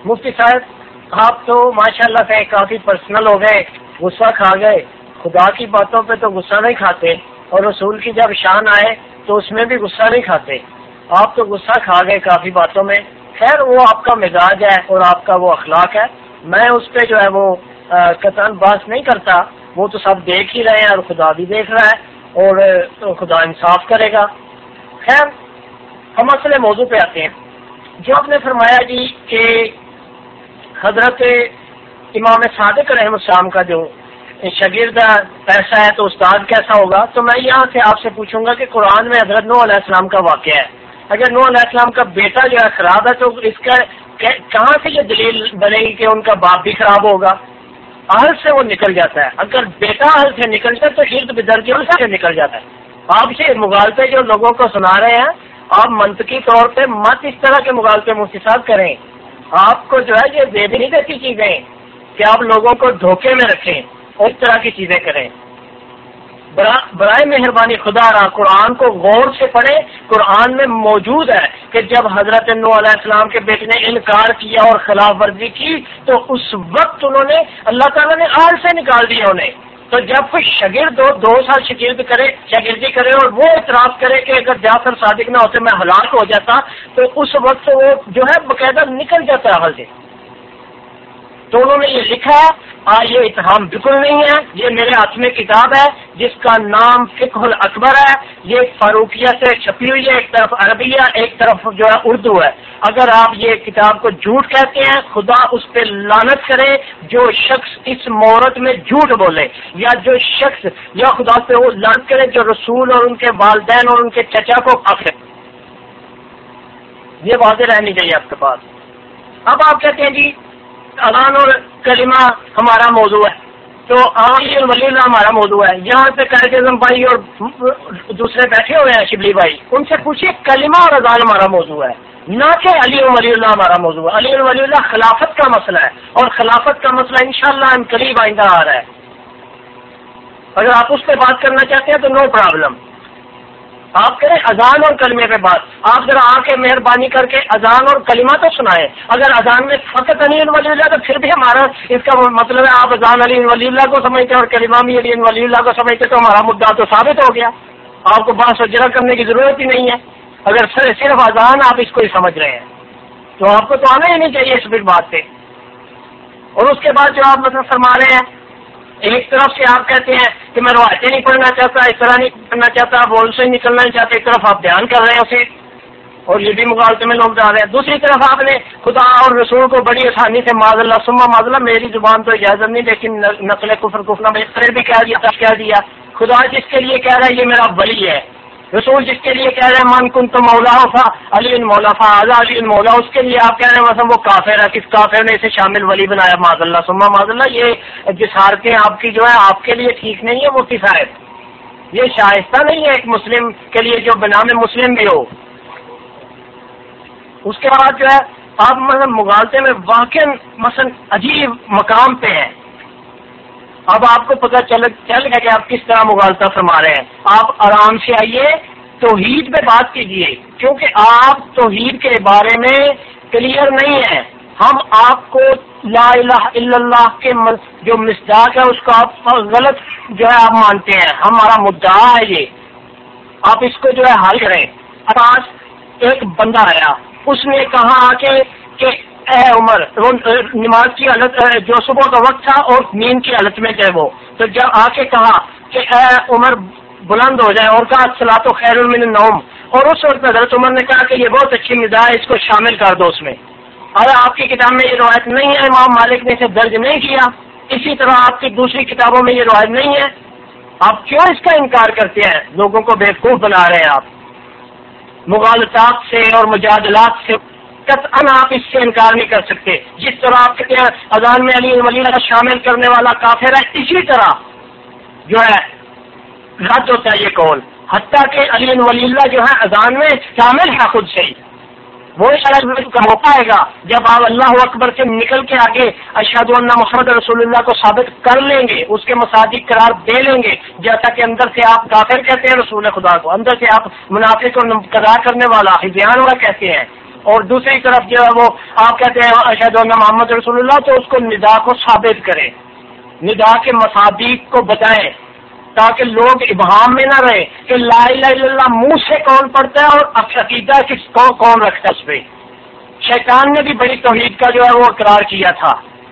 مفتی صاحب آپ تو ماشاءاللہ سے کافی پرسنل ہو گئے، غصہ کھا گئے. خدا کی باتوں پہ تو غصہ نہیں کھاتے، اور رسول کی جب شان آئے تو اس میں بھی غصہ نہیں کھاتے. آپ تو غصہ کھا گئے کافی باتوں میں. خیر وہ آپ کا مزاج ہے اور آپ کا وہ اخلاق ہے، میں اس پہ جو ہے وہ قطعاً بات نہیں کرتا. وہ تو سب دیکھ ہی رہے ہیں اور خدا بھی دیکھ رہا ہے، اور خدا انصاف کرے گا. خیر ہم اصل موضوع پہ آتے ہیں. جو آپ نے فرمایا جی کہ حضرت امام صادق علیہ السلام کا جو شاگرد ایسا ہے تو استاد کیسا ہوگا، تو میں یہاں سے آپ سے پوچھوں گا کہ قرآن میں حضرت نوح علیہ السلام کا واقعہ ہے. اگر نوح علیہ السلام کا بیٹا جو ہے خراب ہے تو اس کا کہاں سے یہ دلیل بنے گی کہ ان کا باپ بھی خراب ہوگا؟ اہل سے وہ نکل جاتا ہے. اگر بیٹا اہل سے نکل جائے تو ارد بدر سے نکل جاتا ہے. آپ سے مغالطے جو لوگوں کو سنا رہے ہیں، آپ منطقی طور پہ مت اس طرح کے مغالطے مفتی صاحب کریں. آپ کو جو ہے یہ دے بھی نہیں دیتی چیزیں کہ آپ لوگوں کو دھوکے میں رکھیں اور اس طرح کی چیزیں کریں. برائے مہربانی خدا را قرآن کو غور سے پڑھیں. قرآن میں موجود ہے کہ جب حضرت نوح علیہ السلام کے بیٹے نے انکار کیا اور خلاف ورزی کی تو اس وقت انہوں نے اللہ تعالیٰ نے آل سے نکال دیا انہیں. تو جب کوئی شاگرد 2 سال شاگردی کرے اور وہ اعتراف کرے کہ اگر جعفر صادق نہ ہوتے میں ہلاک ہو جاتا، تو اس وقت وہ جو ہے باقاعدہ نکل جاتا ہے حل سے. تو انہوں نے یہ لکھا ہے، یہ اتہام بالکل نہیں ہے. یہ میرے ہاتھ میں کتاب ہے جس کا نام فقہ الاکبر ہے. یہ فاروقیہ سے چھپی ہوئی ہے، ایک طرف عربیہ ایک طرف جو ہے اردو ہے. اگر آپ یہ کتاب کو جھوٹ کہتے ہیں، خدا اس پہ لعنت کرے جو شخص اس مورت میں جھوٹ بولے، یا جو شخص یا خدا پہ وہ لعنت کرے جو رسول اور ان کے والدین اور ان کے چچا کو کافر. یہ واضح رہنی چاہیے آپ کے پاس. اب آپ کہتے ہیں جی اذان اور کلمہ ہمارا موضوع ہے، تو علی ولی اللہ ہمارا موضوع ہے. یہاں پہ قائد اعظم بھائی اور دوسرے بیٹھے ہوئے ہیں شبلی بھائی، ان سے پوچھیے کلمہ اور اذان ہمارا موضوع ہے، نہ کہ علی ولی اللہ ہمارا موضوع ہے. علی ولی اللہ خلافت کا مسئلہ ہے، اور خلافت کا مسئلہ انشاءاللہ ہم قریب آئندہ آ رہا ہے. اگر آپ اس پہ بات کرنا چاہتے ہیں تو نو پرابلم. آپ کریں اذان اور کلمے پہ بات. آپ ذرا آ کے مہربانی کر کے اذان اور کلمہ تو سنائیں. اگر اذان میں فقط علی ولی اللہ تو پھر بھی ہمارا اس کا مطلب ہے آپ اذان علی ولی اللہ کو سمجھتے ہیں اور کلمہ بھی علی ولی اللہ کو سمجھتے تو ہمارا مدعا تو ثابت ہو گیا. آپ کو بات سجرا کرنے کی ضرورت ہی نہیں ہے. اگر صرف اذان آپ اس کو ہی سمجھ رہے ہیں تو آپ کو تو آنا ہی نہیں چاہیے اس بات پہ. اور اس کے بعد جو آپ مطلب فرما رہے ہیں، ایک طرف سے آپ کہتے ہیں کہ میں روایتیں نہیں پڑھنا چاہتا، اس طرح نہیں کرنا چاہتا، بول سے نکلنا نہیں چاہتے. ایک طرف آپ بیان کر رہے ہیں اسے، اور یہ بھی مغالطے میں لوگ جا رہے ہیں. دوسری طرف آپ نے خدا اور رسول کو بڑی آسانی سے معاذ اللہ ثم معاذ اللہ، میری زبان تو اجازت نہیں لیکن نقل کفر میں بھی کہہ دیا. خدا جس کے لیے کہہ رہا ہے یہ میرا ولی ہے، رسول جس کے لیے کہہ رہے ہیں من کنت مولا فا علی مولا فا علی مولا، اس کے لیے آپ کہہ رہے ہیں مثلا وہ کافر ہے. کس کافر نے اسے شامل ولی بنایا؟ معاذ اللہ ثم معاذ اللہ. یہ جسارتیں آپ کی جو ہے آپ کے لیے ٹھیک نہیں ہے مفتی صاحب، یہ شائستہ نہیں ہے ایک مسلم کے لیے جو بنام مسلم بھی ہو. اس کے بعد جو ہے آپ مثلا مغالطے میں واقع مثلا عجیب مقام پہ ہیں. اب آپ کو پتہ چل گیا کہ آپ کس طرح مغالطہ فرما رہے ہیں. آپ آرام سے آئیے، توحید پہ بات کیجئے، کیونکہ آپ توحید کے بارے میں کلیئر نہیں ہیں. ہم آپ کو لا الہ الا اللہ کے جو مصداق ہے اس کو آپ غلط جو ہے آپ مانتے ہیں. ہمارا مدعا ہے یہ، آپ اس کو جو ہے حل کریں. آج ایک بندہ آیا، اس نے کہا کہ اے عمر، وہ نماز کی حالت جو صبح کا وقت تھا اور نیند کی حالت میں تھے وہ، تو جب آ کے کہا کہ اے عمر بلند ہو جائے، اور کہا الصلاۃ خیر من النوم، اور اس وقت حضرت عمر نے کہا کہ یہ بہت اچھی مزاح ہے، اس کو شامل کر دو اس میں. اگر آپ کی کتاب میں یہ روایت نہیں ہے، امام مالک نے اسے درج نہیں کیا، اسی طرح آپ کی دوسری کتابوں میں یہ روایت نہیں ہے، آپ کیوں اس کا انکار کرتے ہیں؟ لوگوں کو بیوقوف بنا رہے ہیں آپ مغالطات سے اور مجادلات سے. قطعاً آپ اس سے انکار نہیں کر سکتے. جس طرح آپ کہتے ہیں اذان میں علی ولی اللہ شامل کرنے والا کافر ہے، اسی طرح جو ہے رد ہوتا ہے یہ قول. حتیٰ کہ علی ولی اللہ جو ہے اذان میں شامل ہے خود سے ہی. وہ شاید کا موقع آئے گا جب آپ اللہ اکبر سے نکل کے آگے اشہد ان محمد رسول اللہ کو ثابت کر لیں گے، اس کے مصادیق قرار دے لیں گے. جیسا کہ اندر سے آپ کافر کہتے ہیں رسول خدا کو، اندر سے آپ منافق اور قضا کرنے والا ہدیان والا کہتے ہیں. اور دوسری طرف جو ہے وہ آپ کہتے ہیں اشہد ان محمد رسول اللہ، تو اس کو ندا کو ثابت کریں، ندا کے مصادیق کو بتائیں، تاکہ لوگ ابہام میں نہ رہے کہ لا الہ الا اللہ منہ سے کون پڑھتا ہے اور عقیدہ کس کو کون رکھتا ہے اس پہ۔ شیطان نے بھی بڑی توحید کا جو ہے وہ اقرار کیا تھا،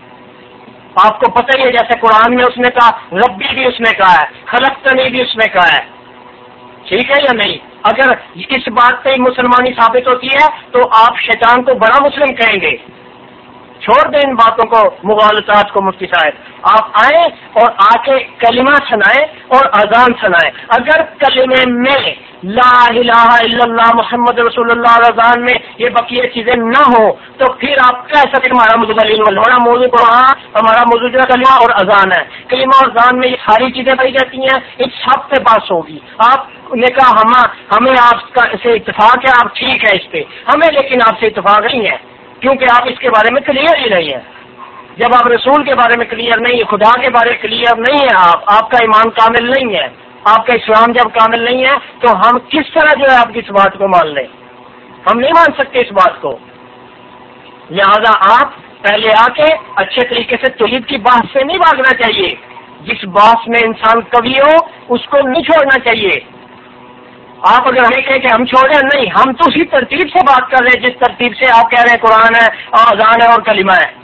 آپ کو پتہ ہی ہے، جیسے قرآن میں اس نے کہا ربی بھی اس نے کہا ہے، خلقتنی بھی اس نے کہا ہے، ٹھیک ہے یا نہیں؟ اگر اس بات پہ مسلمانی ثابت ہوتی ہے تو آپ شیطان کو بڑا مسلم کہیں گے۔ چھوڑ دیں ان باتوں کو، مغالطات کو۔ مفتی صاحب آپ آئیں اور آ کے کلمہ سنائیں اور اذان سنائیں۔ اگر کلمے میں لا الہ الا اللہ محمد رسول اللہ اور اذان میں یہ بقیہ چیزیں نہ ہوں تو پھر آپ کہہ سکتے ہمارا موضوع ہمارا موضوع قرآن، ہمارا موضوع جو کلمہ اور اذان ہے۔ کلمہ اور اذان میں یہ ساری چیزیں پائی جاتی ہیں، ان سب پہ بات ہوگی۔ آپ نے کہا ہمیں آپ کا سے اتفاق ہے، آپ ٹھیک ہے اس پہ، ہمیں لیکن آپ سے اتفاق نہیں ہے، کیونکہ آپ اس کے بارے میں کلیئر ہی نہیں ہے۔ جب آپ رسول کے بارے میں کلیئر نہیں ہے، خدا کے بارے میں کلیئر نہیں ہے، آپ کا ایمان کامل نہیں ہے، آپ کا اسلام جب کامل نہیں ہے تو ہم کس طرح جو ہے آپ کی اس بات کو مان لیں؟ ہم نہیں مان سکتے اس بات کو۔ لہذا آپ پہلے آ کے اچھے طریقے سے توحید کی بات سے نہیں بھاگنا چاہیے، جس بات میں انسان کبھی ہو اس کو نہیں چھوڑنا چاہیے۔ آپ اگر ہمیں کہیں کہ ہم چھوڑیں، نہیں، ہم تو اسی ترتیب سے بات کر رہے ہیں جس ترتیب سے آپ کہہ رہے ہیں قرآن ہے اور اذان ہے اور کلمہ ہے۔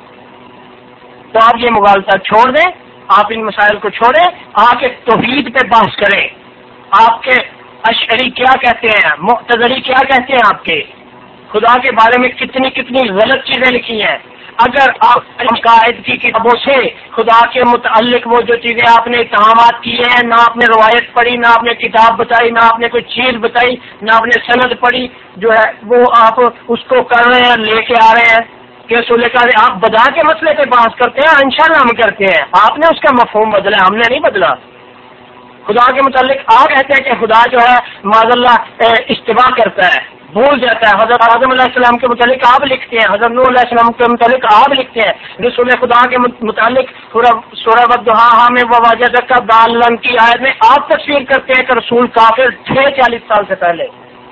تو آپ یہ مغالطات چھوڑ دیں، آپ ان مسائل کو چھوڑیں، آ کے توحید پہ بحث کریں۔ آپ کے اشعری کیا کہتے ہیں، معتزلی کیا کہتے ہیں، آپ کے خدا کے بارے میں کتنی کتنی غلط چیزیں لکھی ہیں۔ اگر آپ قائد کی کتابوں سے خدا کے متعلق وہ جو چیزیں آپ نے اتہامات کیے ہیں، نہ آپ نے روایت پڑھی، نہ آپ نے کتاب بتائی، نہ آپ نے کوئی چیز بتائی، نہ آپ نے سند پڑھی، جو ہے وہ آپ اس کو کر رہے ہیں، لے کے آ رہے ہیں کہ رسول کا آپ بدا کے مسئلے پہ بحث کرتے ہیں، انشاءاللہ ہم کرتے ہیں، آپ نے اس کا مفہوم بدلا، ہم نے نہیں بدلا۔ خدا کے متعلق آپ کہتے ہیں کہ خدا جو ہے معاذ اللہ استوا کرتا ہے، بھول جاتا ہے۔ حضرت آدم علیہ السلام کے متعلق آپ لکھتے ہیں، حضرت نوح علیہ السلام کے متعلق آپ لکھتے ہیں، رسول خدا کے متعلق سورہ والضحیٰ میں ووجدک ضالا کی آیت میں آپ تفسیر کرتے ہیں کہ رسول کافر تھے 40 سال سے پہلے،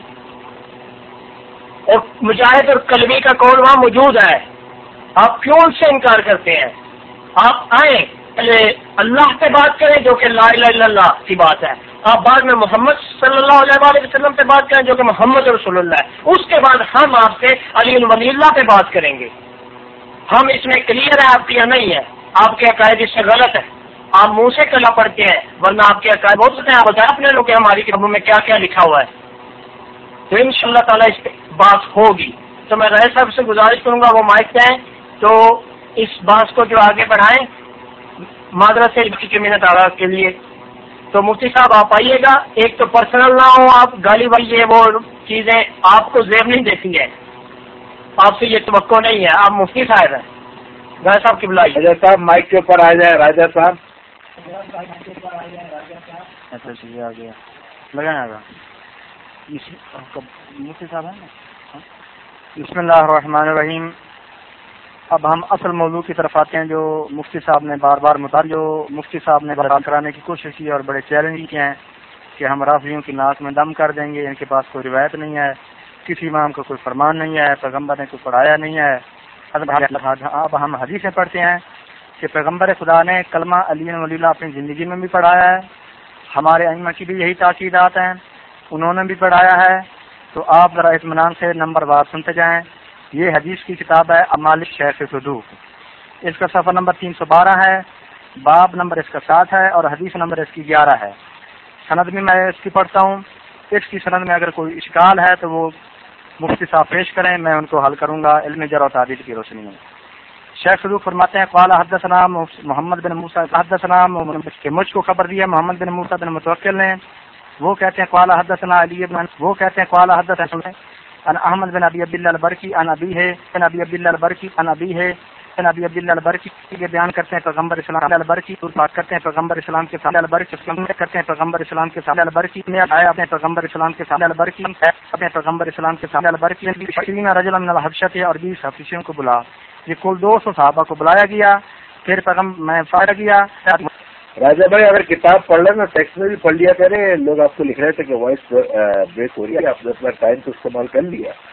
اور مجاہد اور کلبی کا قول وہاں موجود ہے، آپ کیوں ان سے انکار کرتے ہیں؟ آپ آئیں پہلے اللہ پہ بات کریں جو کہ لا الہ الا اللہ کی بات ہے، آپ بعد میں محمد صلی اللہ علیہ وآلہ وسلم پہ بات کریں جو کہ محمد رسول اللہ ہے، اس کے بعد ہم آپ سے علی ولی اللہ پہ بات کریں گے۔ ہم اس میں کلیئر ہے، آپ کی نہیں ہے، آپ کے عقائد اس سے غلط ہے، آپ منہ سے کلا پڑھتے ہیں، ورنہ آپ کے عقائد بہت ہوتے ہیں، آپ بتائیں اپنے لوگ کہ ہماری کتابوں میں کیا کیا لکھا ہوا ہے، تو انشاءاللہ تعالیٰ اس پہ بات ہوگی۔ تو میں رائے صاحب سے گزارش کروں گا وہ مائک پہ ہیں تو اس بات کو جو آگے بڑھائیں، معذرت سے کی منت آغاز کے لیے۔ تو مفتی صاحب آپ آئیے گا، ایک تو پرسنل نہ ہو، آپ گالی والی یہ وہ چیزیں آپ کو زیب نہیں دیتی ہے، آپ سے یہ توقع نہیں ہے، آپ مفتی صاحب ہیں، گائے صاحب کی بلائیے۔ راجا صاحب مائک کے اوپر آ جائیں، راجا صاحب۔ اچھا چلیے آ گیا، لگانا گا مفتی صاحب ہیں نا۔ بسم اللہ الرحمن الرحیم۔ اب ہم اصل موضوع کی طرف آتے ہیں جو مفتی صاحب نے بار بار مفتی صاحب نے بیان کرانے کی کوشش کی اور بڑے چیلنج کیے ہیں کہ ہم رافضیوں کی ناک میں دم کر دیں گے، ان کے پاس کوئی روایت نہیں ہے، کسی امام کا کوئی فرمان نہیں ہے، پیغمبر نے کوئی پڑھایا نہیں ہے۔ اب ہم حدیثیں پڑھتے ہیں کہ پیغمبر خدا نے کلمہ علی ولی اللہ اپنی زندگی میں بھی پڑھایا ہے، ہمارے ائمہ کی بھی یہی تاکیدات ہیں، انہوں نے بھی پڑھایا ہے۔ تو آپ ذرا اطمینان سے نمبر وار سنتے جائیں۔ یہ حدیث کی کتاب ہے اعمال شیخ صدوق، اس کا صفحہ نمبر 312 ہے، باب نمبر اس کا 7 ہے اور حدیث نمبر اس کی 11 ہے۔ سند میں اس کی پڑھتا ہوں، اس کی سند میں اگر کوئی اشکال ہے تو وہ مفتی صاحب پیش کریں، میں ان کو حل کروں گا علم جرح و تعدیل کی روشنی میں۔ شیخ صدوق فرماتے ہیں قال حدثنا محمد بن موسیٰ، حدثنا کہ مجھ کو خبر دیا محمد بن موسیٰ بن متوکل نے، وہ کہتے ہیں قال حدثنا علی بن، وہ کہتے ہیں قال حدثنا ان احمد بن ابی عبداللہ البرقی ان ابی ہے، ان ابی عبداللہ البرقی ان ابی ہے، ان ابی عبداللہ البرقی یہ بیان کرتے ہیں پیغمبر اسلام البرقی، بات کرتے ہیں پیغمبر اسلام کے سامنے البرقی، کرتے ہیں پیغمبر اسلام کے سامنے البرقی نے آیا اپنے پیغمبر اسلام کے سامنے البرقی، اپنے پیغمبر اسلام کے سامنے البرقی 20 رجلا من الحبشۃ اور 20 حبشیوں کو بلا، یہ کل 200 صحابہ کو بلایا گیا، پھر پیغمبر میں فائر گیا۔ راجا بھائی اگر کتاب پڑھ لیں نا ٹیکسٹ میں بھی پڑھ لیا کریں، لوگ آپ کو لکھ رہے تھے کہ وائس بریک ہو رہی ہے، آپ نے اپنا ٹائم تو استعمال کر لیا۔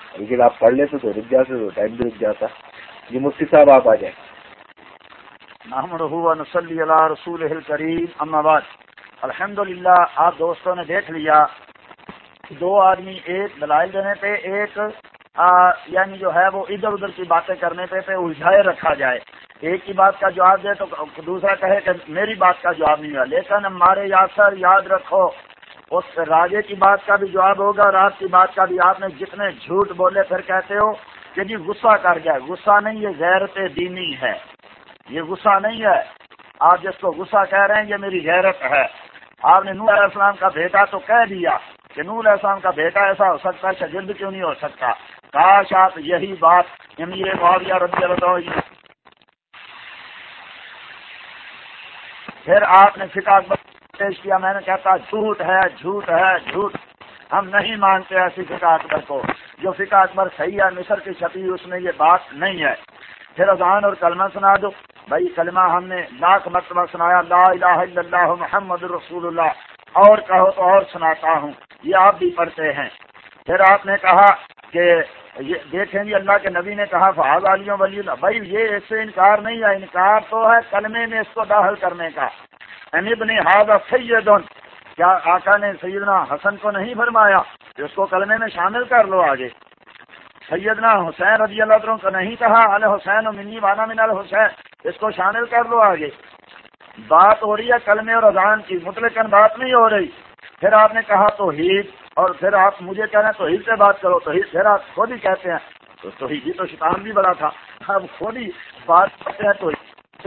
لیکن آپ پڑھ لیتے تو رک جاتے، تو ٹائم بھی رک جاتا. جی مفتی صاحب آپ آ جائیں. نحمدہ و نصلی علی رسولہ الکریم، اما بعد. الحمدللہ آپ دوستوں نے دیکھ لیا، دو آدمی ایک دلائل دینے پہ، ایک یعنی جو ہے وہ ادھر ادھر کی باتیں کرنے پہ الجھائے رکھا جائے. ایک کی بات کا جواب دے تو دوسرا کہے کہ میری بات کا جواب نہیں ہوا. لیکن ہمارے یاسر یاد رکھو، اس راجے کی بات کا بھی جواب ہوگا اور آپ کی بات کا بھی. آپ نے جتنے جھوٹ بولے پھر کہتے ہو کہ جی غصہ کر گیا. غصہ نہیں، یہ غیرت دینی ہے، یہ غصہ نہیں ہے. آپ جس کو غصہ کہہ رہے ہیں یہ میری غیرت ہے. آپ نے نوح علیہ السلام کا بیٹا تو کہہ دیا کہ نوح علیہ السلام کا بیٹا ایسا ہو سکتا ہے، شاگرد کیوں نہیں ہو سکتا؟ کاش آپ یہی بات امیر معاویہ رضی اللہ عنہ. پھر آپ نے فقہ اکبر پیش کیا، میں نے کہتا جھوٹ ہے جھوٹ ہے جھوٹ. ہم نہیں مانتے ایسی فقہ اکبر کو. جو فقہ اکبر صحیح ہے مصر کی چھپی اس میں یہ بات نہیں ہے. پھر اذان اور کلمہ سنا دو. بھائی کلمہ ہم نے لاکھ مرتبہ سنایا، لا الہ الا اللہ محمد رسول اللہ، اور کہو تو اور سناتا ہوں، یہ آپ بھی پڑھتے ہیں. پھر آپ نے کہا کہ یہ دیکھیں گے اللہ کے نبی نے کہا فہذا علی ولی اللہ. بھائی یہ اس سے انکار نہیں ہے، انکار تو ہے کلمے میں اس کو داخل کرنے کا. ابن ھذا سید، کیا آقا نے سیدنا حسن کو نہیں فرمایا کہ اس کو کلمے میں شامل کر لو؟ آگے سیدنا حسین رضی اللہ عنہ کو نہیں کہا الحسین منی وانا من الحسین، اس کو شامل کر لو؟ آگے بات ہو رہی ہے کلمے اور اذان کی، مطلقاً بات نہیں ہو رہی. پھر آپ نے کہا توحید، اور پھر آپ مجھے کہہ رہے ہیں توحید سے بات کرو. توحید پھر آپ خود ہی کہتے ہیں تو توحید تو شیطان بھی بڑا تھا. اب خود ہی بات کرتے ہیں تو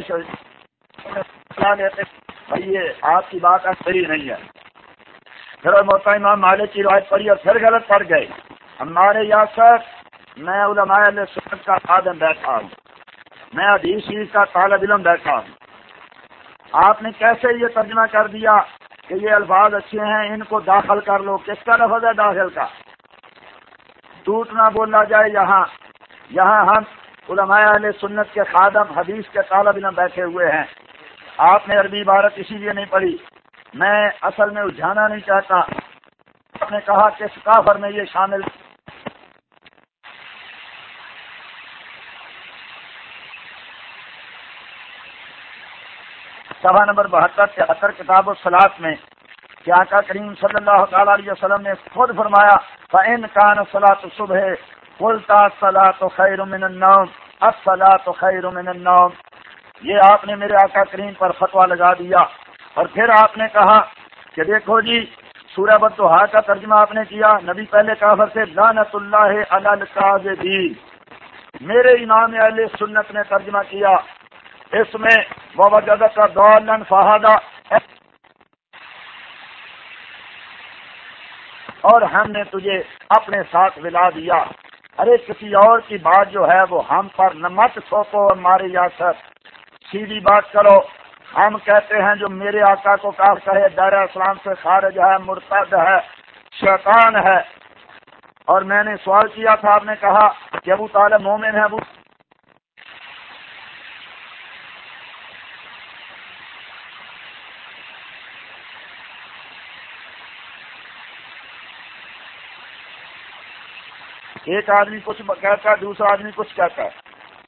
بھائی یہ آپ کی بات صحیح نہیں ہے. پھر موتا امام مالک کی روایت پڑھی اور پھر غلط پڑ گئے. ہمارے یاسر میں علماء اہل سنت کا خادم بیٹھا ہوں، میں حدیث شریف کا طالب علم بیٹھا ہوں. آپ نے کیسے یہ ترجمہ کر دیا کہ یہ الفاظ اچھے ہیں ان کو داخل کر لو؟ کس کا لفظ ہے داخل کا؟ ٹوٹ نہ بولا جائے. یہاں ہم علماء اہل سنت کے خادم حدیث کے طالب علم بیٹھے ہوئے ہیں. آپ نے عربی عبارت اسی لیے نہیں پڑھی، میں اصل میں الجھانا نہیں چاہتا. آپ نے کہا کہ کافر میں یہ شامل. صفحہ نمبر 72-73 کتاب الصلاۃ میں کہ آقا کریم صلی اللہ تعالی علیہ وسلم نے خود فرمایا فَإِنْ كَانَ صَلَاةُ الصُّبْحِ قُلْتَ الصَّلَاةُ خَيْرٌ مِّنَ النَّوْمِ الصَّلَاةُ خَيْرٌ مِّنَ النَّوْمِ. یہ آپ نے میرے آقا کریم پر فتویٰ لگا دیا. اور پھر آپ نے کہا کہ دیکھو جی سورہ والضحیٰ کا ترجمہ آپ نے کیا، نبی پہلے کافر سے لعنت اللہ علی الکاذبین. میرے امام اہل سنت نے ترجمہ کیا اس میں ووجدک ضالا فہدی، اور ہم نے تجھے اپنے ساتھ ملا دیا. ارے کسی اور کی بات جو ہے وہ ہم پر مت تھوپو. ہمارے یاسر سیدھی بات کرو. ہم کہتے ہیں جو میرے آقا کو کافر کہے دائرہ اسلام سے خارج ہے، مرتد ہے، شیطان ہے. اور میں نے سوال کیا تھا، آپ نے کہا کہ ابو طالب مومن ہے. ایک آدمی کچھ کہتا ہے دوسرا آدمی کچھ کہتا ہے.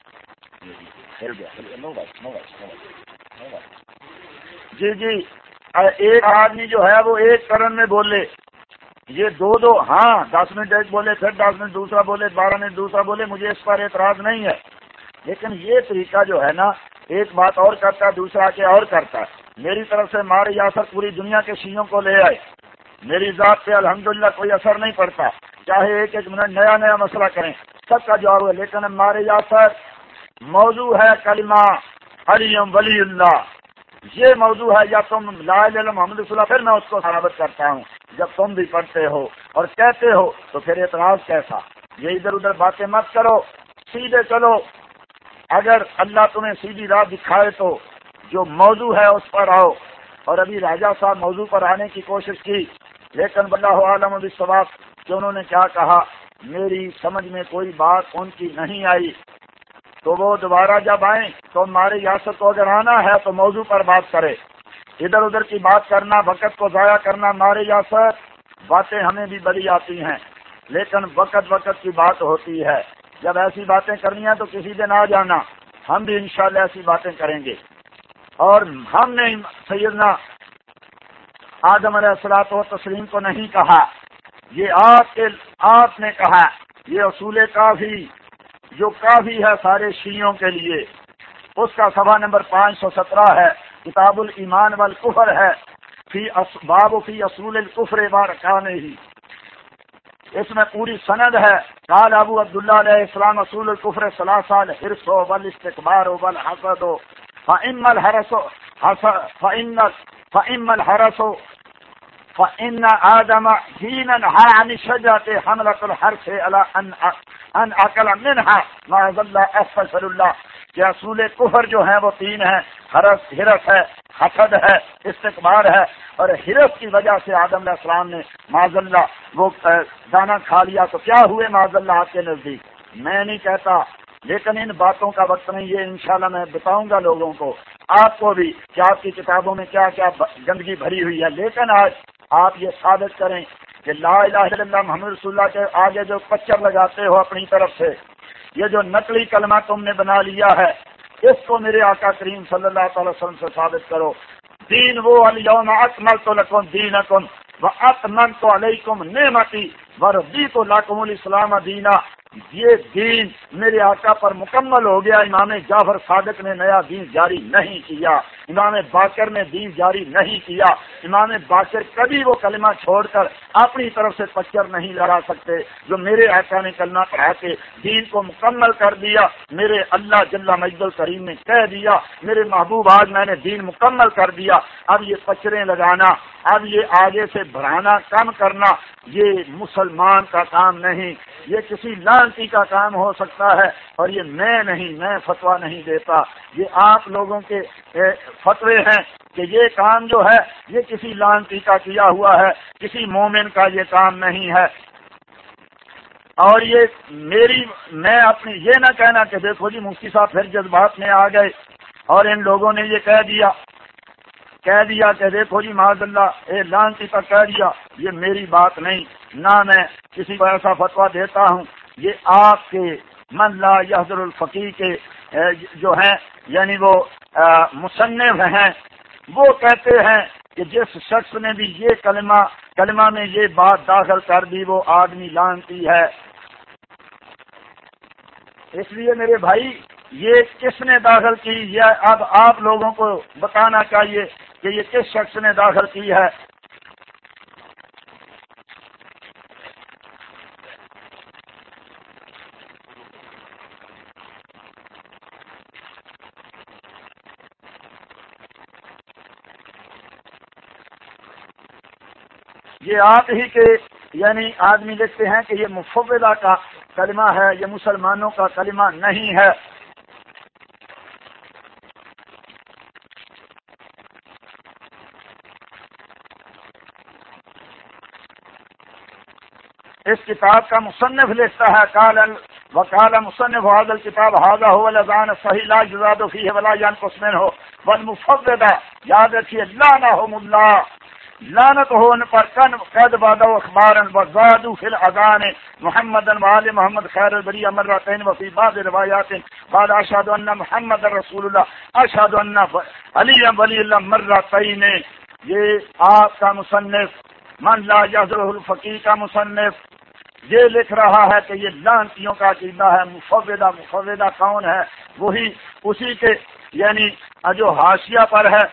جی ایک آدمی جو ہے وہ ایک کرن میں بولے، یہ دو ہاں 10 منٹ ایک بولے، پھر 10 منٹ دوسرا بولے، 12 منٹ دوسرا بولے، مجھے اس پر اعتراض نہیں ہے. لیکن یہ طریقہ جو ہے نا، ایک بات اور کرتا ہے دوسرا کے اور کرتا ہے. میری طرف سے مارے یاسر پوری دنیا کے شیعوں کو لے آئے، میری ذات پہ الحمدللہ کوئی اثر نہیں پڑتا. چاہے ایک منٹ نیا مسئلہ کریں، سب کا جواب ہے. لیکن ہمارے یاسر موضوع ہے کلمہ علی ولی اللہ، یہ موضوع ہے. یا تم لا الہ الا محمد رسول اللہ، پھر میں اس کو ثابت کرتا ہوں. جب تم بھی پڑھتے ہو اور کہتے ہو تو پھر اعتراض کیسا؟ یہ ادھر ادھر باتیں مت کرو، سیدھے چلو. اگر اللہ تمہیں سیدھی راہ دکھائے تو جو موضوع ہے اس پر آؤ. اور ابھی راجہ صاحب موضوع پر آنے کی کوشش کی، لیکن واللہ عالم بالصواب کہ انہوں نے کیا کہا میری سمجھ میں کوئی بات ان کی نہیں آئی. تو وہ دوبارہ جب آئیں تو ہمارے یاسر کو اگر آنا ہے تو موضوع پر بات کرے. ادھر ادھر کی بات کرنا، وقت کو ضائع کرنا. ہمارے یاسر باتیں ہمیں بھی بڑی آتی ہیں، لیکن وقت وقت کی بات ہوتی ہے. جب ایسی باتیں کرنی ہیں تو کسی دن آ جانا، ہم بھی انشاءاللہ ایسی باتیں کریں گے. اور ہم نے سیدنا آدم علیہ الصلوۃ والتسلیم کو نہیں کہا، یہ آپ نے کہا. یہ اصول کافی جو کافی ہے سارے شیعوں کے لیے، اس کا صفحہ نمبر 517 ہے، کتاب الایمان والکفر ہے، باب فی اصول الکفر وارکانہ. اس میں پوری سند ہے. قال ابو عبداللہ علیہ السلام اصول الکفر ثلاثہ الحرص والاستکبار والحسد فإن الحرص فإن آدم حين نهى عن الشجرة حملة الحرص على أن أكل منها معاذ الله استغفر الله. کہ اصول کفر جو ہیں وہ تین ہیں، حرص ہے، حسد ہے، استکبار ہے. اور حرص کی وجہ سے آدم علیہ السلام نے معاذ اللہ وہ دانا کھا لیا تو کیا ہوئے معاذ اللہ آپ کے نزدیک. میں نہیں کہتا، لیکن ان باتوں کا وقت نہیں. یہ انشاءاللہ میں بتاؤں گا لوگوں کو، آپ کو بھی، کہ آپ کی کتابوں میں کیا کیا گندگی بھری ہوئی ہے. لیکن آج آپ یہ ثابت کریں کہ لا الہ الا اللہ محمد رسول اللہ کے آگے جو پچر لگاتے ہو اپنی طرف سے، یہ جو نقلی کلمہ تم نے بنا لیا ہے، اس کو میرے آقا کریم صلی اللہ تعالی وسلم سے ثابت کرو. دین وہ الیوم اکملت لکم دینکم واتممت علیکم نعمتی ورضیت لکم الاسلام دینا. یہ دین میرے آقا پر مکمل ہو گیا. امام جعفر صادق نے نیا دین جاری نہیں کیا، امام باقر نے دین جاری نہیں کیا. امام باقر کبھی وہ کلمہ چھوڑ کر اپنی طرف سے پچر نہیں لگا سکتے. جو میرے آقا نے کلمہ پڑھا کے دین کو مکمل کر دیا، میرے اللہ جل مجد الکریم نے کہہ دیا میرے محبوب آج میں نے دین مکمل کر دیا. اب یہ پچریں لگانا، اب یہ آگے سے بڑھانا کم کرنا، یہ مسلمان کا کام نہیں، یہ کسی لانتی کا کام ہو سکتا ہے. اور یہ میں فتویٰ نہیں دیتا، یہ آپ لوگوں کے فتوے ہیں کہ یہ کام جو ہے یہ کسی لانتی کا کیا ہوا ہے، کسی مومن کا یہ کام نہیں ہے. اور میں اپنی یہ نہ کہنا کہ دیکھو جی مفتی صاحب پھر جذبات میں آ گئے اور ان لوگوں نے یہ کہہ دیا کہ دیکھو جی معاذ اللہ لانتی کا کہہ دیا. یہ میری بات نہیں، نہ میں کسی کو ایسا فتویٰ دیتا ہوں. یہ آپ کے من لا یحضر الفقیہ کے جو ہیں یعنی وہ مصنف ہیں، وہ کہتے ہیں کہ جس شخص نے بھی یہ کلمہ میں یہ بات داخل کر دی وہ آدمی لانتی ہے. اس لیے میرے بھائی یہ کس نے داخل کی، یہ اب آپ لوگوں کو بتانا چاہیے کہ یہ کس شخص نے داخل کی ہے. یہ آپ ہی کے یعنی آدمی لکھتے ہیں کہ یہ مفوضہ کا کلمہ ہے، یہ مسلمانوں کا کلمہ نہیں ہے. اس کتاب کا مصنف لکھتا ہے وقال مصنف هذا الكتاب هذا هو الاذان الصحيح لا يزاد فيه ولا ينقص منه والمفوضہ یاد رکھیے لعنهم اللہ، لعنت ہو ان پر قد بادوا اخبارا وزادوا في الاذان محمد وآل محمد خیر البریہ مرتين وفي بعض روایات بعد اشهد ان محمد رسول اللہ اشهد ان علی ولی اللہ مرتين. یہ آپ کا مصنف من لا یحضر الفقیہ کا مصنف یہ لکھ رہا ہے کہ یہ لانتیوں کا عقیدہ ہے. مفوضہ کون ہے؟ وہی اسی کے یعنی جو حاشیہ پر ہے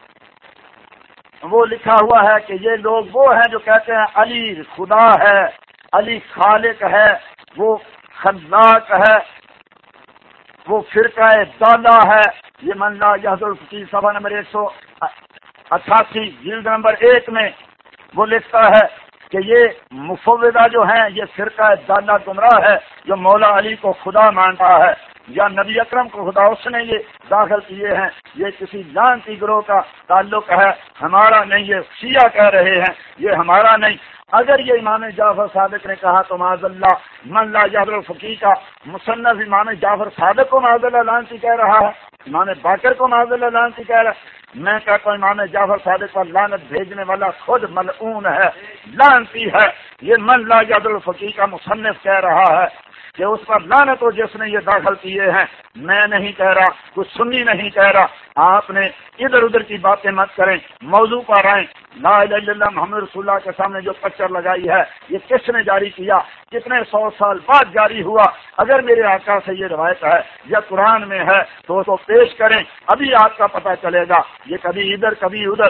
وہ لکھا ہوا ہے کہ یہ لوگ وہ ہیں جو کہتے ہیں علی خدا ہے، علی خالق ہے، وہ خلاق ہے، وہ فرقہ ضالہ ہے. یہ من لا یحضر الفقیہ صفحہ نمبر 188 جلد نمبر 1 میں وہ لکھتا ہے کہ یہ مفوضہ جو ہیں یہ فرقہ ضالہ گمراہ ہے جو مولا علی کو خدا مانتا ہے یا نبی اکرم کو خدا، اس نے یہ داخل کیے ہیں. یہ کسی لانتی گروہ کا تعلق ہے، ہمارا نہیں. یہ شیعہ کہہ رہے ہیں یہ ہمارا نہیں. اگر یہ امام جعفر صادق نے کہا تو معاذ اللہ من لا یحضر الفقیہ کا مصنف امام جعفر صادق کو معاذ اللہ لانتی کہہ رہا ہے، امام باقر کو معاذ اللہ لانتی کہہ رہا ہے. میں کہتا ہوں امام جعفر صادق پر لعنت بھیجنے والا خود ملعون ہے، لعنتی ہے۔ یہ من لا یعد الفقیہ کا مصنف کہہ رہا ہے کہ اس پر لعنت ہو جس نے یہ داخل کیے ہیں، میں نہیں کہہ رہا، کچھ سنی نہیں کہہ رہا۔ آپ نے ادھر ادھر کی باتیں مت کریں، موضوع پر آئیں۔ لا الہ الا اللہ محمد رسول اللہ کے سامنے جو پچر لگائی ہے یہ کس نے جاری کیا؟ کتنے 100 سال بعد جاری ہوا؟ اگر میرے آقا سے یہ روایت ہے یا قرآن میں ہے تو اس کو پیش کریں، ابھی آپ کا پتہ چلے گا۔ یہ کبھی ادھر کبھی ادھر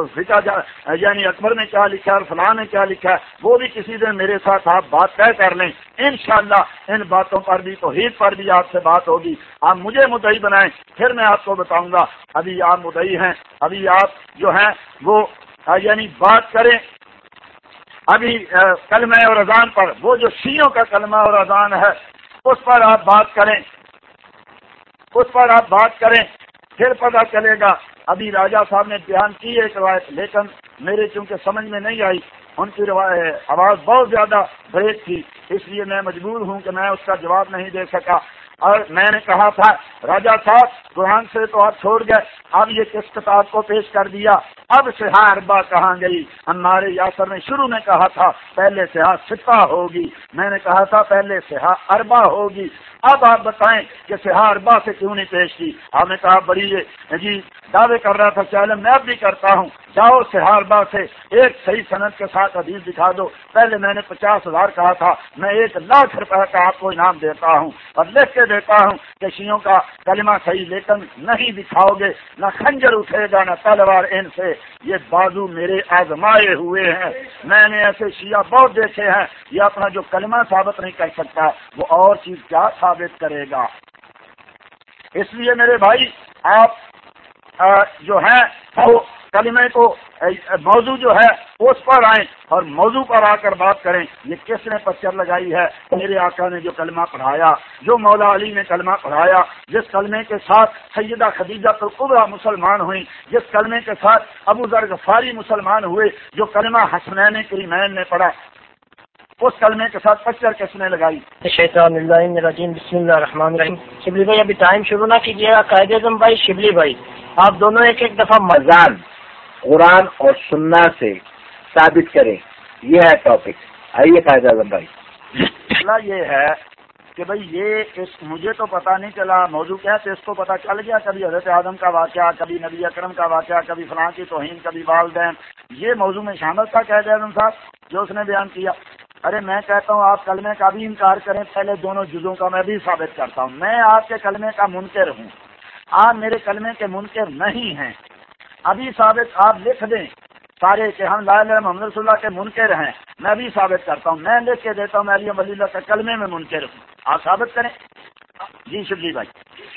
یعنی اکبر نے کیا لکھا ہے اور فلاں نے کیا لکھا ہے، وہ بھی کسی دن میرے ساتھ آپ بات طے کر لیں، انشاءاللہ ان باتوں پر بھی توحید پر بھی آپ سے بات ہوگی۔ آپ مجھے مدعی بنائیں، پھر میں آپ کو بتاؤں گا۔ ابھی آپ مدعی ہیں، ابھی آپ جو ہیں وہ یعنی بات کریں ابھی کلمہ اور اذان پر، وہ جو شیعوں کا کلمہ اور اذان ہے اس پر آپ بات کریں، اس پر آپ بات کریں، پھر پتہ چلے گا۔ ابھی راجہ صاحب نے بیان کی ایک روایت، لیکن میرے چونکہ سمجھ میں نہیں آئی، ان کی آواز بہت زیادہ بریک تھی، اس لیے میں مجبور ہوں کہ میں اس کا جواب نہیں دے سکا۔ اور میں نے کہا تھا راجہ صاحب قرآن سے تو آپ چھوڑ گئے، اب یہ کس کتاب کو پیش کر دیا؟ اب صحاح اربع کہاں گئی؟ ہمارے یاسر نے شروع میں کہا تھا پہلے صحاح ستہ ہوگی، میں نے کہا تھا پہلے صحاح اربع ہوگی۔ اب آپ بتائیں کہ صحاح اربع سے کیوں نہیں پیش کی؟ آپ نے کہا بڑی جی دعوے کر رہا تھا، چلو میں اب بھی کرتا ہوں، جاؤ صحاح اربع سے ایک صحیح سند کے ساتھ حدیث دکھا دو۔ پہلے میں نے 50,000 کہا تھا، میں 1,00,000 روپے کا آپ کو انعام دیتا ہوں اور لکھ کے دیتا ہوں کہ شیعوں کا کلمہ صحیح لیکن نہیں دکھاؤ گے، نہ خنجر اٹھے گا نہ تلوار ان سے، یہ بازو میرے آزمائے ہوئے ہیں۔ میں نے ایسے شیعہ بہت دیکھے ہیں، یہ اپنا جو کلمہ ثابت نہیں کر سکتا وہ اور چیز کیا ثابت کرے گا؟ اس لیے میرے بھائی آپ جو ہے وہ کلمے کو موضوع جو ہے اس پر آئیں اور موضوع پر آ کر بات کریں۔ یہ کس نے پچر لگائی ہے؟ میرے آقا نے جو کلمہ پڑھایا، جو مولا علی نے کلمہ پڑھایا، جس کلمے کے ساتھ سیدہ خدیجہ الکبریٰ مسلمان ہوئی، جس کلمے کے ساتھ ابو ذر غفاری مسلمان ہوئے، جو کلمہ حسنین کریمین نے پڑھا، اس کلمے کے ساتھ پچر کس نے لگائی؟ شیطان اللہ الرجیم، بسم اللہ الرحمن الرحیم۔ شبلی بھائی ابھی ٹائم شروع نہ کیجیے گا، قائد اعظم بھائی، شبلی بھائی، آپ دونوں ایک ایک دفعہ اذان قرآن اور سننا سے ثابت کریں، یہ ہے ٹاپک۔ آئیے قائد اعظم بھائی۔ مسئلہ یہ ہے کہ بھئی یہ مجھے تو پتہ نہیں چلا موضوع کیا ہے، اس کو پتہ چل گیا کبھی حضرت آدم کا واقعہ، کبھی نبی اکرم کا واقعہ، کبھی فلاں کی توہین، کبھی والدین، یہ موضوع میں شامل تھا قائد اعظم صاحب جو اس نے بیان کیا۔ ارے میں کہتا ہوں آپ کلمے کا بھی انکار کریں، پہلے دونوں جزوں کا میں بھی ثابت کرتا ہوں۔ میں آپ کے کلمے کا منکر ہوں، آپ میرے کلمے کے منکر نہیں ہیں۔ ابھی ثابت آپ لکھ دیں سارے کہ ہم لا الہ الا محمد رسول اللہ کے منکر ہیں، میں بھی ثابت کرتا ہوں، میں لکھ کے دیتا ہوں میں علی ولی اللہ کے کلمے میں منکر ہوں، آپ ثابت کریں۔ جی شبلی بھائی۔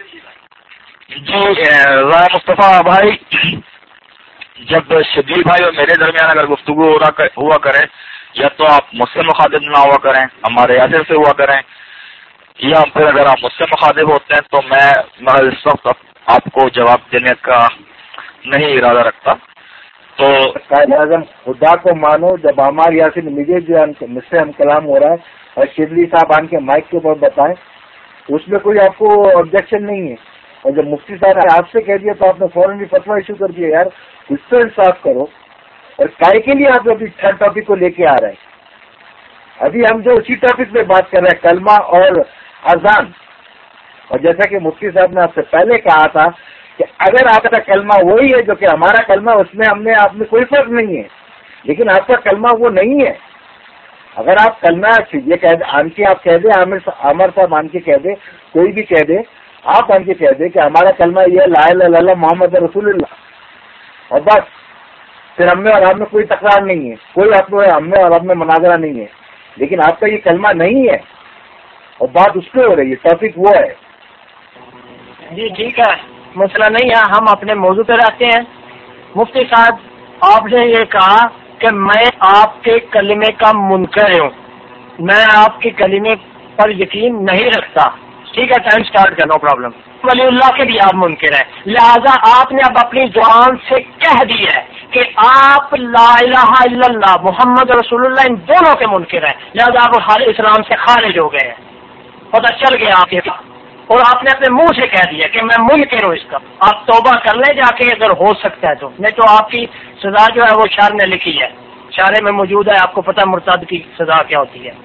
جی مصطفیٰ بھائی، جب شبلی بھائی اور میرے درمیان اگر گفتگو ہوا کرے، یا تو آپ مجھ سے مخاطب نہ ہوا کریں، ہمارے یاسر سے ہوا کریں، یا پھر اگر آپ مجھ سے مخاطب ہوتے ہیں تو میں اس وقت آپ کو جواب دینے کا نہیں ارادہ رکھتا۔ تو قائد اعظم خدا کو مانو، جب ہمارے یاسر مجھے جو مجھ سے ہم کلام ہو رہا ہے اور شبلی صاحب آن کے مائک کے اوپر بتائیں، اس میں کوئی آپ کو آبجیکشن نہیں ہے، اور جب مفتی صاحب نے آپ سے کہہ دیا تو آپ نے فوراً بھی فتویٰ ایشو کر دیا۔ یار کچھ تو انصاف کرو، اور کائے کے لیے آپ ابھی تھرڈ ٹاپک کو لے کے آ رہے ہیں؟ ابھی ہم جو اسی ٹاپک پہ بات کر رہے ہیں، کلمہ اور اذان، اور جیسا کہ مفتی صاحب نے آپ سے پہلے کہا تھا کہ اگر آپ کا کلمہ وہی ہے جو کہ ہمارا کلمہ، اس میں ہم نے آپ میں کوئی فرق نہیں ہے، لیکن آپ کا کلمہ وہ نہیں ہے۔ اگر آپ کلمہ یہ کہہ دیں، آن کے آپ کہہ دیں، عامر صاحب آن کے کہہ دیں، کوئی بھی کہہ دے، آپ آن کے کہہ دیں کہ ہمارا کلمہ یہ ہے لا الہ الا اللہ محمد رسول اللہ، اور بس پھر ہم میں اور آپ میں کوئی تکرار نہیں ہے، کوئی ہم میں اور آپ میں مناظرہ نہیں ہے، لیکن آپ کا یہ کلمہ نہیں ہے اور بات اس پہ ہو رہی ہے، ٹاپک وہ ہے۔ جی ٹھیک ہے، مسئلہ نہیں ہے، ہم اپنے موضوع پہ رہتے ہیں۔ مفتی صاحب آپ نے یہ کہا کہ میں آپ کے کلمے کا منکر ہوں، میں آپ کے کلمے پر یقین نہیں رکھتا، ٹھیک ہے، ٹائم سٹارٹ کر، نو پرابلم۔ ولی اللہ کے بھی آپ منکر ہیں، لہذا آپ نے اب اپنی زبان سے کہہ دی ہے کہ آپ لا الہ الا اللہ محمد رسول اللہ ان دونوں کے منکر ہیں، لہذا آپ اسلام سے خارج ہو گئے ہیں، پتہ چل گیا آپ کے اور آپ نے اپنے منہ سے کہہ دیا کہ میں منکر ہوں اس کا. آپ توبہ کر لیں جا کے اگر ہو سکتا ہے تو، نہیں تو آپ کی سزا جو ہے وہ شارع نے لکھی ہے، شارع میں موجود ہے، آپ کو پتہ مرتد کی سزا کیا ہوتی ہے.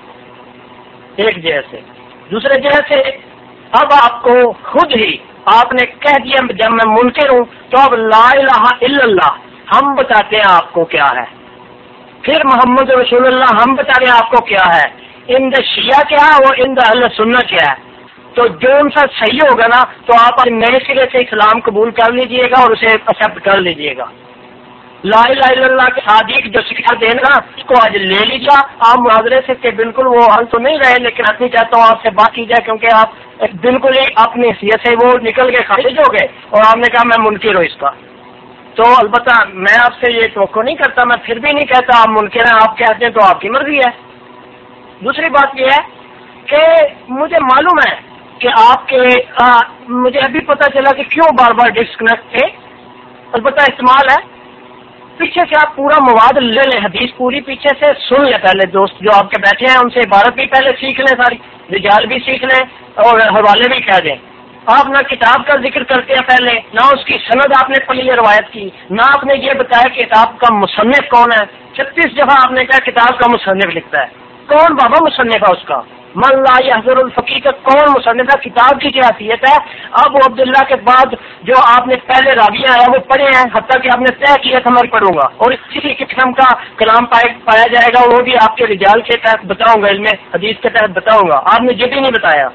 ایک جہت سے. دوسرے جہت سے اب آپ کو خود ہی آپ نے کہہ دیا جب میں منکر ہوں تو اب لا الہ الا اللہ ہم بتاتے ہیں آپ کو کیا ہے، پھر محمد رسول اللہ ہم بتا رہے ہیں آپ کو کیا ہے، ان دا شیعہ کیا ہے اور ان دا اہل سنت کیا ہے. تو جو ان سا صحیح ہوگا نا تو آپ نئے سرے سے اسلام قبول کر لیجئے گا اور اسے ایکسپٹ کر لیجئے گا. لا الہ الا اللہ کے صادق جو سکھا دینا اس کو آج لے لیجیے. آپ محاورے سے کہ بالکل وہ حل تو نہیں رہے، لیکن اپنی چاہتا ہوں آپ سے بات کی جائے کیونکہ آپ بالکل ہی اپنی حیثیت سے وہ نکل کے خارج ہو گئے اور آپ نے کہا میں منکر ہوں اس کا. تو البتہ میں آپ سے یہ توقع نہیں کرتا، میں پھر بھی نہیں کہتا آپ منکر ہیں، آپ کہتے ہیں تو آپ کی مرضی ہے. دوسری بات یہ ہے کہ مجھے معلوم ہے کہ آپ کے مجھے ابھی پتہ چلا کہ کیوں بار بار ڈسکنیکٹ تھے. البتہ استعمال ہے، پیچھے سے آپ پورا مواد لے لیں، حدیث پوری پیچھے سے سن لیں. پہلے دوست جو آپ کے بیٹھے ہیں ان سے عبارت بھی پہلے سیکھ لیں، ساری رجال بھی سیکھ لیں اور حوالے بھی کہہ دیں. آپ نہ کتاب کا ذکر کرتے ہیں پہلے، نہ اس کی سند آپ نے پڑھی روایت کی، نہ آپ نے یہ بتایا کہ کتاب کا مصنف کون ہے. 36 دفعہ آپ نے کہا کتاب کا مصنف لکھتا ہے. کون بابا مصنف ہے اس کا؟ من لا یحضر الفقیہ کا کون مصنف ہے؟ کتاب کی کیا حیثیت ہے؟ اب وہ عبداللہ کے بعد جو آپ نے پہلے راویہ آیا وہ پڑھے ہیں، حتیٰ کہ آپ نے طے کیا تھا میں پڑھوں گا اور اسی قسم کا کلام پایا جائے گا، وہ بھی آپ کے رجال کے تحت بتاؤں گا، علم حدیث کے تحت بتاؤں گا. آپ نے یہ بھی نہیں بتایا.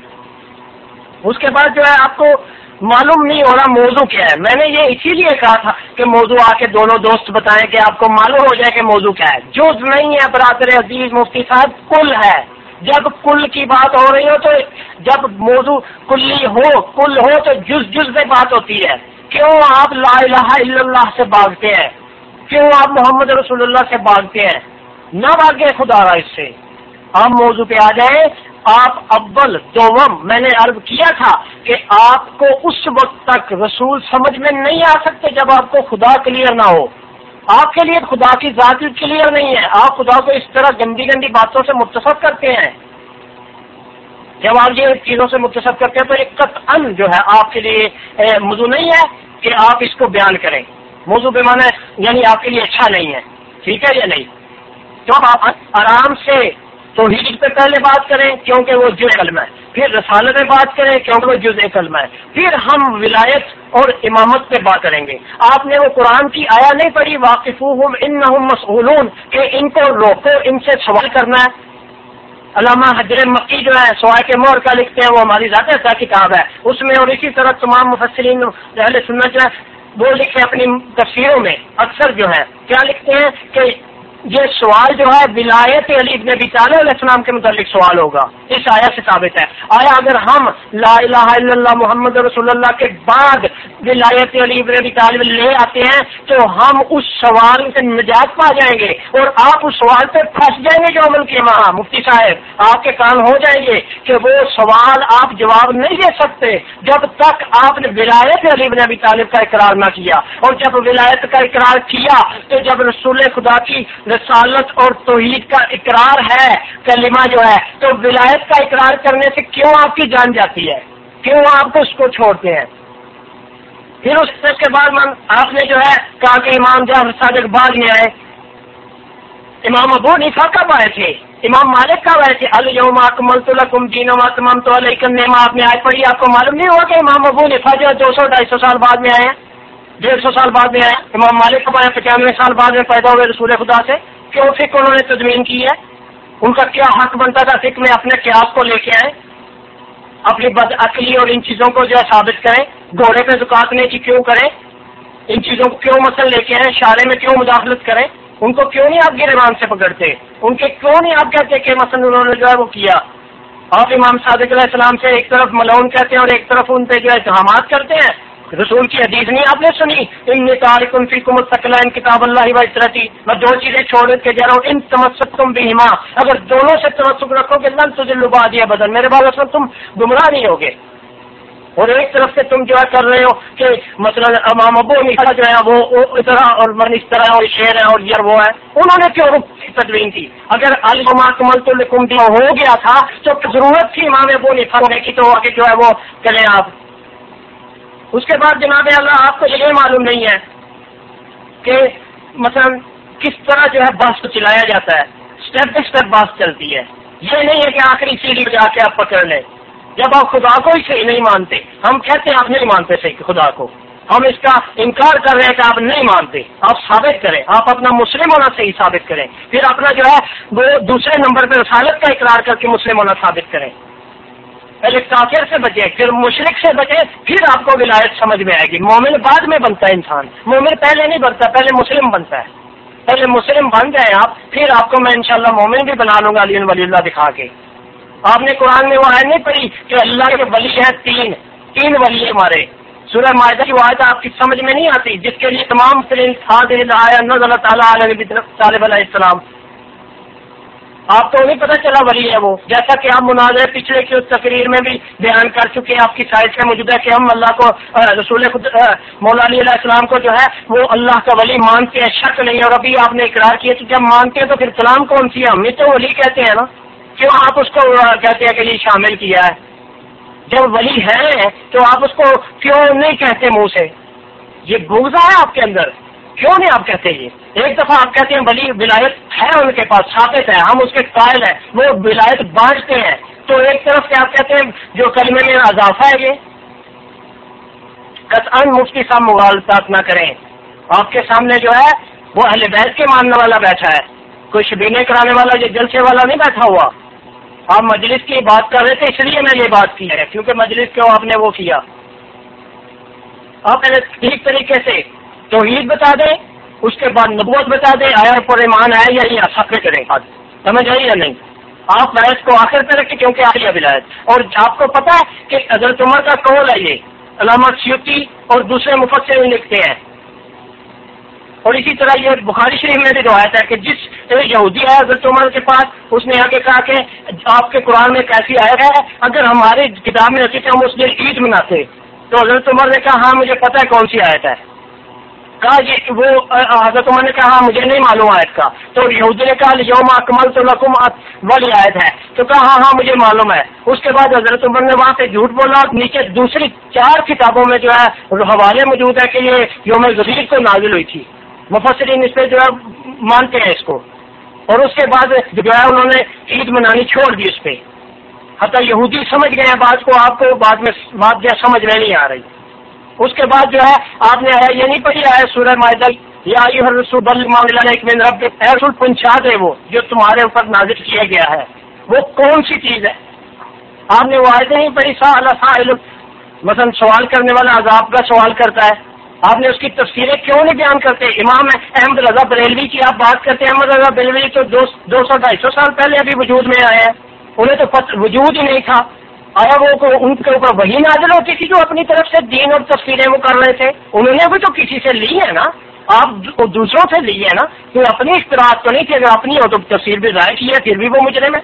اس کے بعد جو ہے آپ کو معلوم نہیں ہو رہا موضوع کیا ہے. میں نے یہ اسی لیے کہا تھا کہ موضوع آ کے دونوں دوست بتائیں کہ آپ کو معلوم ہو جائے کہ موضوع کیا ہے. جز نہیں ہے برادر عزیز مفتی صاحب، کل ہے. جب کل کی بات ہو رہی ہو تو جب موضوع کلی ہو کل ہو تو جز جز سے بات ہوتی ہے. کیوں آپ لا الہ الا اللہ سے بھاگتے ہیں؟ کیوں آپ محمد رسول اللہ سے بھاگتے ہیں؟ نہ بھاگے خدا را اس سے. آپ موضوع پہ آ جائیں. آپ اول دوم میں نے عرض کیا تھا کہ آپ کو اس وقت تک رسول سمجھ میں نہیں آ سکتے جب آپ کو خدا کلیئر نہ ہو. آپ کے لیے خدا کی ذات کلیئر نہیں ہے. آپ خدا کو اس طرح گندی گندی باتوں سے متصف کرتے ہیں. جب آپ یہ چیزوں سے متصف کرتے ہیں تو ایک قطعاً جو ہے آپ کے لیے موضوع نہیں ہے کہ آپ اس کو بیان کریں. موضوع بے معنی یعنی آپ کے لیے اچھا نہیں ہے. ٹھیک ہے یا نہیں؟ تو آپ آرام سے توحید پہ پہلے بات کریں کیونکہ وہ جزء کلمہ ہے، پھر رسالت میں بات کریں کیونکہ وہ جزء کلمہ ہے، پھر ہم ولایت اور امامت پہ بات کریں گے. آپ نے وہ قرآن کی آیا نہیں پڑھی واقفوہم انہم مسئولون کہ ان کو روکو، ان سے سوال کرنا ہے. علامہ حجر مکی جو ہے سوائے کے مور کا لکھتے ہیں، وہ ہماری ذات کتاب ہے اس میں، اور اسی طرح تمام مفسرین اہل سنت جو ہے وہ لکھتے ہیں اپنی تفسیروں میں اکثر جو ہے کیا لکھتے ہیں کہ یہ سوال جو ہے ولایت علی بن ابی طالب علیہ السلام کے متعلق سوال ہوگا. اس آیت سے ثابت ہے. آیا اگر ہم لا الہ الا اللہ محمد رسول اللہ کے بعد ولایت علی بن ابی طالب لے آتے ہیں تو ہم اس سوال سے نجات پا جائیں گے اور آپ اس سوال پہ پھنس جائیں گے جو عمل کیے وہاں. مفتی صاحب آپ کے کان ہو جائیں گے کہ وہ سوال آپ جواب نہیں دے سکتے جب تک آپ نے ولایت علی بن ابی طالب کا اقرار نہ کیا. اور جب ولایت کا اقرار کیا تو جب رسول خدا کی رسالت اور توحید کا اقرار ہے کلمہ جو ہے تو ولایت کا اقرار کرنے سے کیوں آپ کی جان جاتی ہے؟ کیوں آپ کو اس کو چھوڑتے ہیں؟ پھر اس کے بعد آپ نے جو ہے کہا کہ امام جعفر صادق بعد میں آئے. امام ابو حنیفہ کب آئے تھے؟ امام مالک کب آئے تھے؟ الیوم اکملت لکم دینکم واتممت علیکم نعمتی. آپ نے آیت پڑھی، آپ کو معلوم نہیں ہوا کہ امام ابو حنیفہ جو ہے 200-250 سال بعد میں آئے ہیں، 150 سال بعد میں آئے. امام مالک کب آئے؟ 95 سال بعد میں پیدا ہوئے رسول خدا سے. کیوں فکر انہوں نے تدوین کی ہے؟ ان کا کیا حق بنتا تھا فکر میں اپنے قیاس کو لے کے آئے، اپنی بد عقلی اور ان چیزوں کو جو ہے ثابت کریں. گھوڑے پہ زکات نہیں کی کیوں کریں؟ ان چیزوں کو کیوں مثلا لے کے آئے؟ شارع میں کیوں مداخلت کریں؟ ان کو کیوں نہیں آپ گریبان سے پکڑتے؟ ان کے کیوں نہیں آپ کہتے کہ مثلا انہوں نے جو ہے وہ کیا؟ آپ امام صادق علیہ السلام سے ایک طرف ملعون کہتے ہیں اور ایک طرف ان پہ جو ہے اتہامات کرتے ہیں. رسول کی حدیث نہیں آپ نے سنی؟ انی تارک فیکم الثقلین کتاب اللہ و عترتی. میں دو چیزیں چھوڑ کے جا رہا ہوں، ان تمسکتم بہما، اگر دونوں سے تمسک رکھو گے لن تضلوا بعدی ابدا، میرے بعد اصل تم گمراہ نہیں ہوگے. اور ایک طرف سے تم جو ہے کر رہے ہو کہ مثلا امام ابو حنیفہ جو ہے وہ اس طرح اور من اس طرح اور شعر ہے اور یہ وہ ہے، انہوں نے کیوں تدوین کی؟ اگر الیوم اکملت لکم دینکم ہو گیا تھا تو ضرورت تھی امام ابو حنیفہ ہونے کی، تو آگے جو ہے وہ کریں آپ۔ اس کے بعد جناب اللہ آپ کو یہ معلوم نہیں ہے کہ مثلا کس طرح جو ہے بس کو چلایا جاتا ہے، اسٹیپ بائی اسٹیپ بس چلتی ہے، یہ نہیں ہے کہ آخری سیڑھی جا کے آپ پکڑ لیں۔ جب آپ خدا کو ہی صحیح نہیں مانتے، ہم کہتے ہیں آپ نہیں مانتے صحیح خدا کو، ہم اس کا انکار کر رہے ہیں کہ آپ نہیں مانتے، آپ ثابت کریں، آپ اپنا مسلم ہونا صحیح ثابت کریں، پھر اپنا جو ہے وہ دوسرے نمبر پہ رسالت کا اقرار کر کے مسلم ہونا ثابت کریں۔ پہلے کافر سے بچے، پھر مشرک سے بچے، پھر آپ کو ولایت سمجھ میں آئے گی۔ مومن بعد میں بنتا ہے انسان، مومن پہلے نہیں بنتا، پہلے مسلم بنتا ہے۔ پہلے مسلم بن جائیں آپ، پھر آپ کو میں انشاءاللہ مومن بھی بنا لوں گا علی ولی اللہ دکھا کے۔ آپ نے قرآن میں وہ آیت نہیں پڑھی کہ اللہ کے ولی ہیں تین ولی ہمارے؟ سورہ مائدہ کی وہ آیت آپ کی سمجھ میں نہیں آتی جس کے لیے تمام اللہ تعالیٰ علیہ طالب علیہ السلام؟ آپ کو نہیں پتہ چلا ولی ہے وہ، جیسا کہ آپ مناظرے پچھلے کی اس تقریر میں بھی بیان کر چکے ہیں، آپ کی سائٹ سے موجود ہے کہ ہم اللہ کو رسول خود مولا علی علیہ السلام کو جو ہے وہ اللہ کا ولی مانتے ہیں، شک نہیں۔ اور ابھی آپ نے اقرار کیا کہ جب مانتے ہیں تو پھر کلام کون سی ہے؟ ہم ہی تو ولی کہتے ہیں نا، کیوں آپ اس کو کہتے ہیں کہ یہ شامل کیا ہے؟ جب ولی ہے تو آپ اس کو کیوں نہیں کہتے منہ سے؟ یہ بغض ہے آپ کے اندر، کیوں نہیں آپ کہتے؟ یہ ایک دفعہ آپ کہتے ہیں ولی ولایت ہے ان کے پاس، ثابت ہے، ہم اس کے قائل ہیں، وہ ولایت بانٹتے ہیں، تو ایک طرف سے آپ کہتے ہیں جو کلمے میں اضافہ ہے یہ قطعاً مفتی صاحب مغالطات نہ کریں، آپ کے سامنے جو ہے وہ اہل بیت کے ماننے والا بیٹھا ہے، کوئی شبینے کرانے والا یا جلسے والا نہیں بیٹھا ہوا۔ آپ مجلس کی بات کر رہے تھے، اس لیے میں یہ بات کی ہے کیونکہ مجلس کو آپ نے وہ کیا۔ آپ ٹھیک طریقے سے توحید بتا دیں، اس کے بعد نبوت بتا دیں، آیا پر ایمان ہے یا نہیں، سب کریں بات سمجھ آئی یا نہیں؟ آپ بحث کو آخر پہ رکھیں کیونکہ آخری ولایت، اور آپ کو پتا ہے کہ حضرت عمر کا قول ہے، یہ علامہ سیوطی اور دوسرے مفسر لکھتے ہیں، اور اسی طرح یہ بخاری شریف میں بھی روایت ہے کہ جس یہودی ہے حضرت عمر کے پاس، اس نے آ کے کہا کہ آپ کے قرآن میں کیسی آیت ہے، اگر ہماری کتاب میں ہوتی تو ہم اس دن عید مناتے۔ تو حضرت عمر نے کہا ہاں مجھے پتا ہے کون سی آیت ہے۔ کہا یہ وہ حضرت عمر نے کہا ہاں مجھے نہیں معلوم آیت کا، تو یہودی نے کہا یوم اکملت لکم والی آیت ہے، تو کہا ہاں ہاں مجھے معلوم ہے۔ اس کے بعد حضرت عمر نے وہاں سے جھوٹ بولا، نیچے دوسری 4 کتابوں میں جو ہے حوالے موجود ہے کہ یہ یوم غدیر کو نازل ہوئی تھی، مفسرین اس پہ جو ہے مانتے ہیں اس کو، اور اس کے بعد جو ہے انہوں نے عید منانی چھوڑ دی اس پہ، حتیٰ یہودی سمجھ گئے ہیں بات کو، آپ کو بعد میں بات جو سمجھ میں نہیں آ رہی۔ اس کے بعد جو ہے آپ نے یہ نہیں پڑھی ہے سورہ مائدہ یا ایھا الرسول بلغ ما انزل الیک من ربک، اے رسول پہنچا دے وہ جو تمہارے اوپر نازل کیا گیا ہے، وہ کون سی چیز ہے؟ آپ نے وہ آیتیں نہیں پڑھی سأل سائل، مثلا سوال کرنے والا عذاب کا سوال کرتا ہے، آپ نے اس کی تفسیریں کیوں نہیں بیان کرتے؟ امام احمد رضا بریلوی کی آپ بات کرتے ہیں، احمد رضا بریلوی تو 200-250 سال پہلے ابھی وجود میں آئے ہیں، انہیں تو وجود ہی نہیں تھا، آیا وہ ان کے اوپر وہی نازل ہوتی تھی جو اپنی طرف سے دین اور تفسیریں وہ کر رہے تھے، انہوں نے بھی تو کسی سے لی ہے نا، آپ دوسروں سے لی ہے نا، کوئی اپنی اختراعات تو نہیں تھی، اگر اپنی ہو تو تفسیر بھی ضائع کی ہے، پھر بھی وہ مجرم ہے۔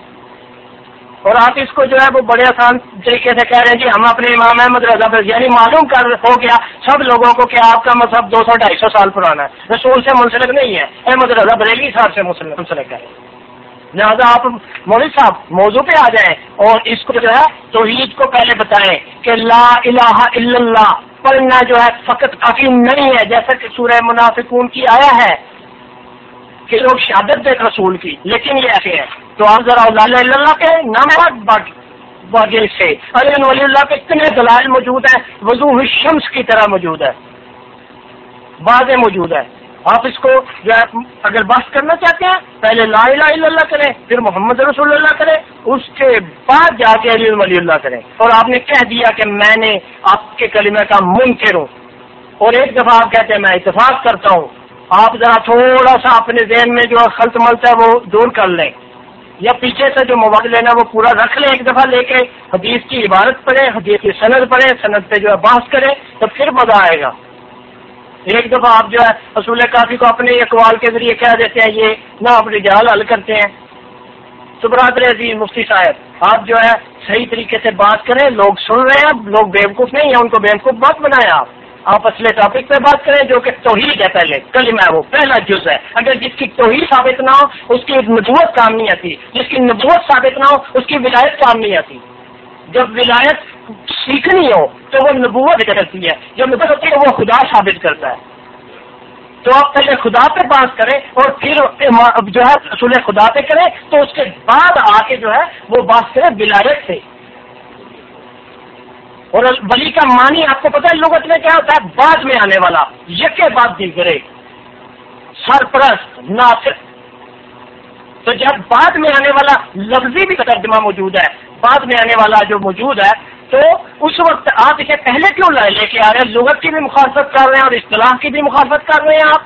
اور آپ اس کو جو ہے وہ بڑے آسان طریقے سے کہہ رہے ہیں جی ہم اپنے امام احمد رضا پر، یعنی معلوم ہو گیا سب لوگوں کو کہ آپ کا مذہب 200-250 سال پرانا ہے، رسول سے منسلک نہیں ہے، احمد رضا بریلوی صاحب سے منسلک ہے۔ لہٰذا آپ مولوی صاحب موضوع پہ آ جائیں اور اس کو جو ہے توحید کو پہلے بتائیں کہ لا الہ الا اللہ پڑھنا جو ہے فقط کافی نہیں ہے، جیسا کہ سورہ منافقون کی آیا ہے کہ لوگ شہادت دے رسول کی، لیکن یہ ایسے ہیں، تو آپ ذرا لا الہ الا اللہ کے نام باقی سے علی ولی اللہ کے اتنے دلائل موجود ہیں، وضوح الشمس کی طرح موجود ہے، واضح موجود ہے۔ آپ اس کو جو ہے اگر بحث کرنا چاہتے ہیں پہلے لا الہ الا اللہ کریں، پھر محمد رسول اللہ کریں، اس کے بعد جا کے علی ولی اللہ کریں، اور آپ نے کہہ دیا کہ میں نے آپ کے کلمہ کا منکر ہوں، اور ایک دفعہ آپ کہتے ہیں میں اتفاق کرتا ہوں، آپ ذرا تھوڑا سا اپنے ذہن میں جو خلط ملط ہے وہ دور کر لیں، یا پیچھے سے جو مواد لینا وہ پورا رکھ لیں، ایک دفعہ لے کے حدیث کی عبارت پڑھیں، حدیث کی سند پڑھیں، سند پہ جو ہے بحث کریں، تو پھر مزہ آئے گا۔ ایک دفعہ آپ جو ہے اصول کافی کو اپنے اقوال کے ذریعے کہہ دیتے ہیں، یہ نہ اپنے جہل حل کرتے ہیں۔ تو برادر عزیز مفتی صاحب آپ جو ہے صحیح طریقے سے بات کریں، لوگ سن رہے ہیں، لوگ بیوقوف نہیں ہیں، ان کو بیوقوف بات بنائیں آپ اصل ٹاپک پہ بات کریں جو کہ توحید ہے، پہلے کلمہ ہے، وہ پہلا جز ہے۔ اگر جس کی توحید ثابت نہ ہو اس کی نبوت کام نہیں آتی، جس کی نبوت ثابت نہ ہو اس کی ولایت کام نہیں آتی۔ جب ولایت سیکھنی ہو تو وہ نبوت کرتی ہے، جب نبوت ہوتی ہے وہ خدا ثابت کرتا ہے۔ تو آپ پہلے خدا پہ بات کریں اور پھر جو ہے رسول خدا پہ کریں، تو اس کے بعد آ کے جو ہے وہ بات کریں ولایت سے۔ اور ولی کا معنی آپ کو پتہ ہے لغت میں کیا ہوتا ہے؟ بعد میں آنے والا، یکے بعد دیگرے، سرپرست، ناصر۔ تو جب بعد میں آنے والا لفظی بھی ترجمہ موجود ہے، بعد میں آنے والا جو موجود ہے، تو اس وقت آپ اسے پہلے کیوں لے کے آ رہے ہیں؟ لغت کی بھی مخالفت کر رہے ہیں اور اصطلاح کی بھی مخالفت کر رہے ہیں آپ۔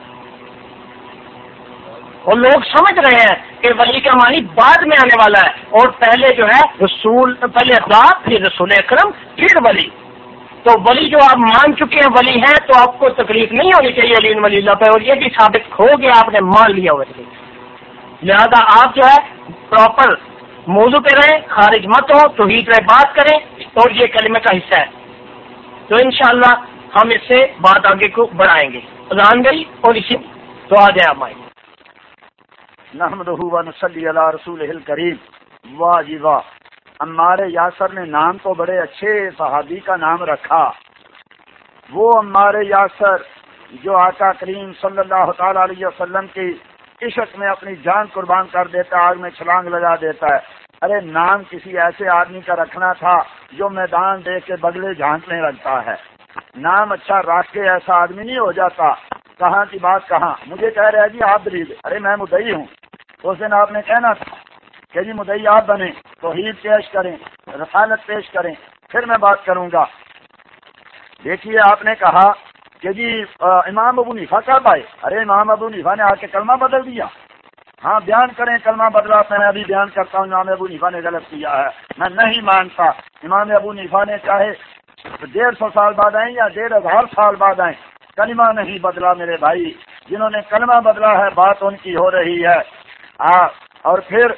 اور لوگ سمجھ رہے ہیں کہ ولی کا معنی بعد میں آنے والا ہے، اور پہلے جو ہے رسول، پہلے خدا، پھر رسول اکرم، پھر ولی۔ تو ولی جو آپ مان چکے ہیں ولی ہیں، تو آپ کو تکلیف نہیں ہونی چاہیے علی ولی اللہ پہ، اور یہ بھی ثابت ہو گیا، آپ نے مان لیا ہوا۔ لہذا آپ جو ہے پراپر موضوع پہ رہیں، خارج مت ہو، توحید پہ بات کریں، اور یہ کلمے کا حصہ ہے۔ تو انشاءاللہ ہم اس سے بات آگے کو بڑھائیں گے۔ اذان گئی اور اسی تو آ جائیں ہمارے نحمدہ و نصلی علی رسولہ الکریم۔ واہ جی واہ، عمار یاسر نے نام تو بڑے اچھے صحابی کا نام رکھا۔ وہ عمار یاسر جو آقا کریم صلی اللہ تعالی علیہ وسلم کی عشق میں اپنی جان قربان کر دیتا ہے، آگ میں چھلانگ لگا دیتا ہے۔ ارے نام کسی ایسے آدمی کا رکھنا تھا جو میدان دیکھ کے بگلے جھانکنے لگتا ہے۔ نام اچھا رکھ کے ایسا آدمی نہیں ہو جاتا۔ کہاں کی بات کہاں، مجھے کہہ رہے جی آپ دلیل، ارے میں مدعی ہوں۔ اس دن آپ نے کہنا تھا کہ جی مدعی آپ بنے، توحید پیش کریں، رسالت پیش کریں، پھر میں بات کروں گا۔ دیکھیے آپ نے کہا کہ جی امام ابو حنیفہ کب آئے؟ ارے امام ابو حنیفہ نے آ کے کلمہ بدل دیا۔ ہاں بیان کریں کلمہ بدلا، میں ابھی بیان کرتا ہوں امام ابو حنیفہ نے غلط کیا ہے، میں نہیں مانتا۔ امام ابو حنیفہ نے چاہے 150 سال بعد آئیں یا 1500 سال بعد آئیں، کلمہ نہیں بدلا میرے بھائی۔ جنہوں نے کلمہ بدلا ہے بات ان کی ہو رہی ہے۔ اور پھر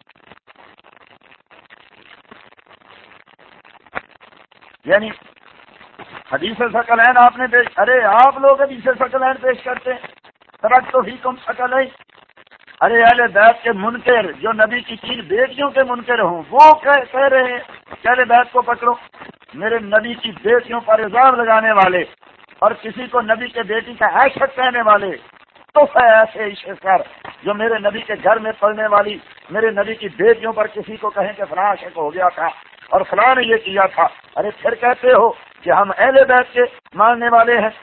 یعنی حدیث ثقلین آپ نے پیش، ارے آپ لوگ حدیث ثقلین پیش کرتے ہیں، ترک تو ہی کم ثقلین۔ ارے اہل بیت کے منکر جو نبی کی 3 بیٹیوں کے منکر ہوں، وہ کہہ رہے ہیں کہ اہل بیت کو پکڑو۔ میرے نبی کی بیٹیوں پر الزام لگانے والے اور کسی کو نبی کے بیٹی کا عاشق کہنے والے تو ایسے عشق کر جو میرے نبی کے گھر میں پڑھنے والی میرے نبی کی بیٹیوں پر کسی کو کہیں کہ فلاں عاشق ہو گیا تھا اور فلاں نے یہ کیا تھا، ارے پھر کہتے ہو کہ ہم اہل بیت کے ماننے والے ہیں،